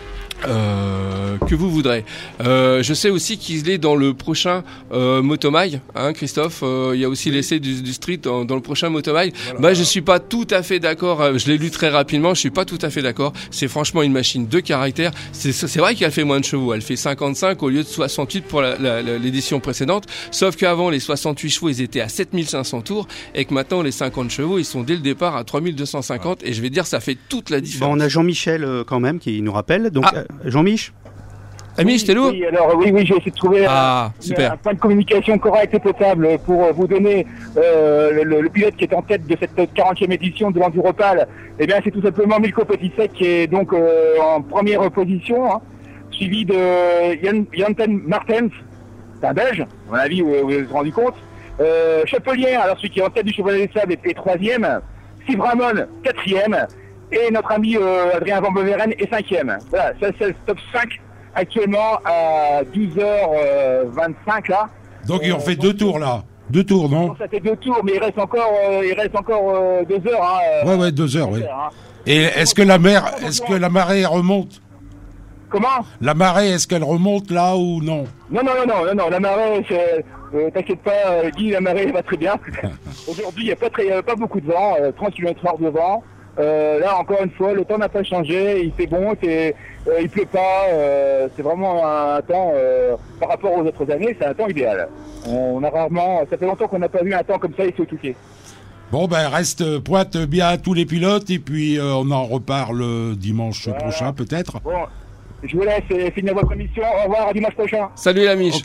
que vous voudrez. Je sais aussi qu'il est dans le prochain Motomag, hein, Christophe. Il y a aussi l'essai du street dans le prochain Motomag. Voilà. Moi, je suis pas tout à fait d'accord. Je l'ai lu très rapidement. Je suis pas tout à fait d'accord. C'est franchement une machine de caractère. C'est vrai qu'elle fait moins de chevaux. Elle fait 55 au lieu de 68 pour l'édition précédente. Sauf qu'avant, les 68 chevaux, ils étaient à 7500 tours, et que maintenant, les 50 chevaux, ils sont dès le départ à 3250. Et je vais dire, ça fait toute la différence. Bon, on a Jean-Michel quand même qui nous rappelle. Donc, Jean-Mich. Mich, t'es là ? Oui, alors oui, j'ai essayé de trouver un point de communication correct et potable pour vous donner le pilote qui est en tête de cette 40e édition de l'Enduropal. Eh bien, c'est tout simplement Milko Petitsek qui est donc en première position, hein, suivi de Janten Martens, c'est un Belge, à mon avis, vous vous êtes rendu compte. Chapelier, alors celui qui est en tête du Chevalet des Sables, est 3e. Steve Ramon, 4e. Et notre ami Adrien Van Beveren est 5e. Voilà, ça c'est le top 5 actuellement à 12h25 là. Donc ils ont fait 2 tours là. 2 tours, non ? Ça fait 2 tours, mais il reste encore 2 heures. Hein, ouais, 2 heures, oui. Hein. Et est-ce que la marée remonte ? Comment ? La marée, est-ce qu'elle remonte là ou non ? Non, la marée, t'inquiète pas, Guy, la marée va très bien. Aujourd'hui, il n'y a pas beaucoup de vent, 30 km/h de vent. Là, encore une fois, le temps n'a pas changé, il fait bon, il pleut pas, c'est vraiment un temps, par rapport aux autres années, c'est un temps idéal. On a rarement, ça fait longtemps qu'on n'a pas vu un temps comme ça ici au Touquet. Bon, pointe bien à tous les pilotes, et puis on en reparle dimanche prochain, peut-être. Bon, je vous laisse finir votre émission, au revoir, à dimanche prochain. Salut la Mich. Ok.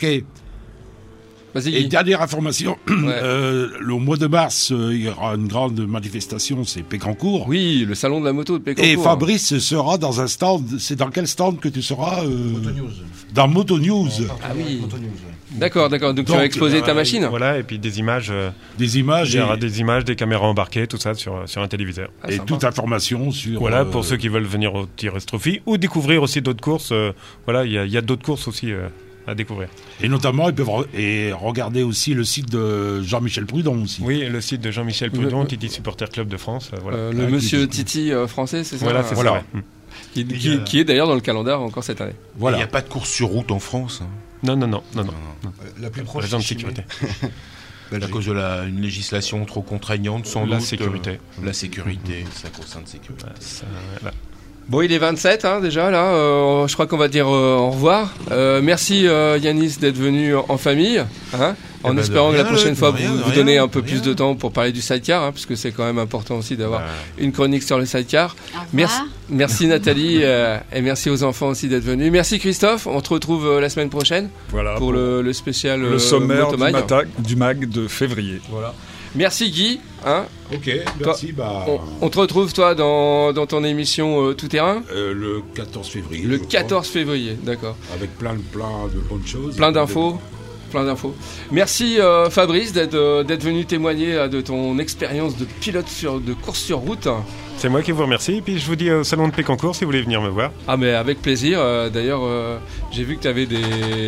Et dernière information, le mois de mars, il y aura une grande manifestation, c'est Pécancourt. Oui, le salon de la moto de Pécancourt. Et Fabrice sera dans un stand. C'est dans quel stand que tu seras Moto News. Dans Moto News. Ah oui. D'accord. Donc tu vas exposer ta machine. Voilà, et puis des images. Des images. Il y aura des images, des caméras embarquées, tout ça sur un téléviseur. Et sympa. Toute information sur. Voilà, pour ceux qui veulent venir au Tourist Trophy ou découvrir aussi d'autres courses. Voilà, il y a d'autres courses aussi. À découvrir. Et notamment, ils peuvent regarder aussi le site de Jean-Michel Prudhomme aussi. Oui, le site de Jean-Michel Prudhomme, Titi Supporter Club de France. Voilà. Le monsieur Titi français, c'est ça ? Voilà, c'est ça. Ouais. Qui est d'ailleurs dans le calendrier encore cette année. Voilà. Il n'y a pas de course sur route en France. Non. La plus proche, raison de sécurité. À cause de une législation trop contraignante, sans doute. La sécurité, sacro-sainte sécurité. Voilà. Bon, il est 27 déjà là. Je crois qu'on va dire au revoir. Merci Yanis d'être venu en famille, hein, en espérant que la prochaine fois vous donnez un peu plus de temps pour parler du sidecar, hein, parce que c'est quand même important aussi d'avoir une chronique sur le sidecar. Merci Nathalie et merci aux enfants aussi d'être venus. Merci Christophe. On te retrouve la semaine prochaine pour le spécial le sommaire du MAG de février. Voilà. Merci Guy. Hein, ok, merci. On te retrouve toi dans ton émission Tout Terrain le 14 février. Le 14 février, d'accord. Avec plein de bonnes choses. Plein d'infos. Merci Fabrice d'être venu témoigner de ton expérience de pilote de course sur route. C'est moi qui vous remercie. Et puis je vous dis au salon de Pécancourt si vous voulez venir me voir. Ah mais avec plaisir. D'ailleurs, j'ai vu que tu avais du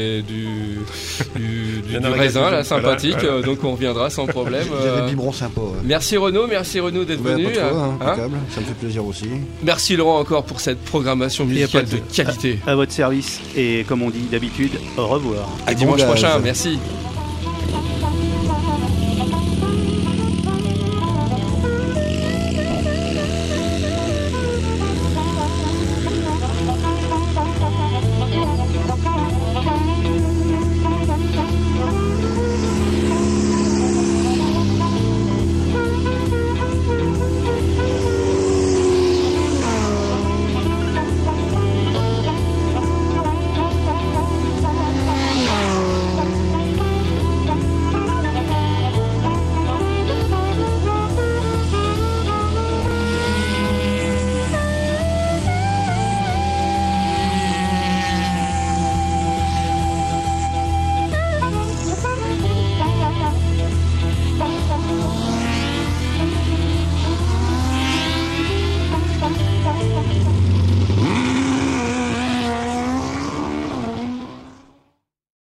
raisin là, sympathique. Voilà. Donc on reviendra sans problème. Il y a des biberons sympas. Ouais. Merci Renaud d'être venu. Pas de quoi, impeccable. Ça me fait plaisir aussi. Merci Laurent encore pour cette programmation musicale de qualité. À votre service. Et comme on dit d'habitude, au revoir. À dimanche prochain. Merci.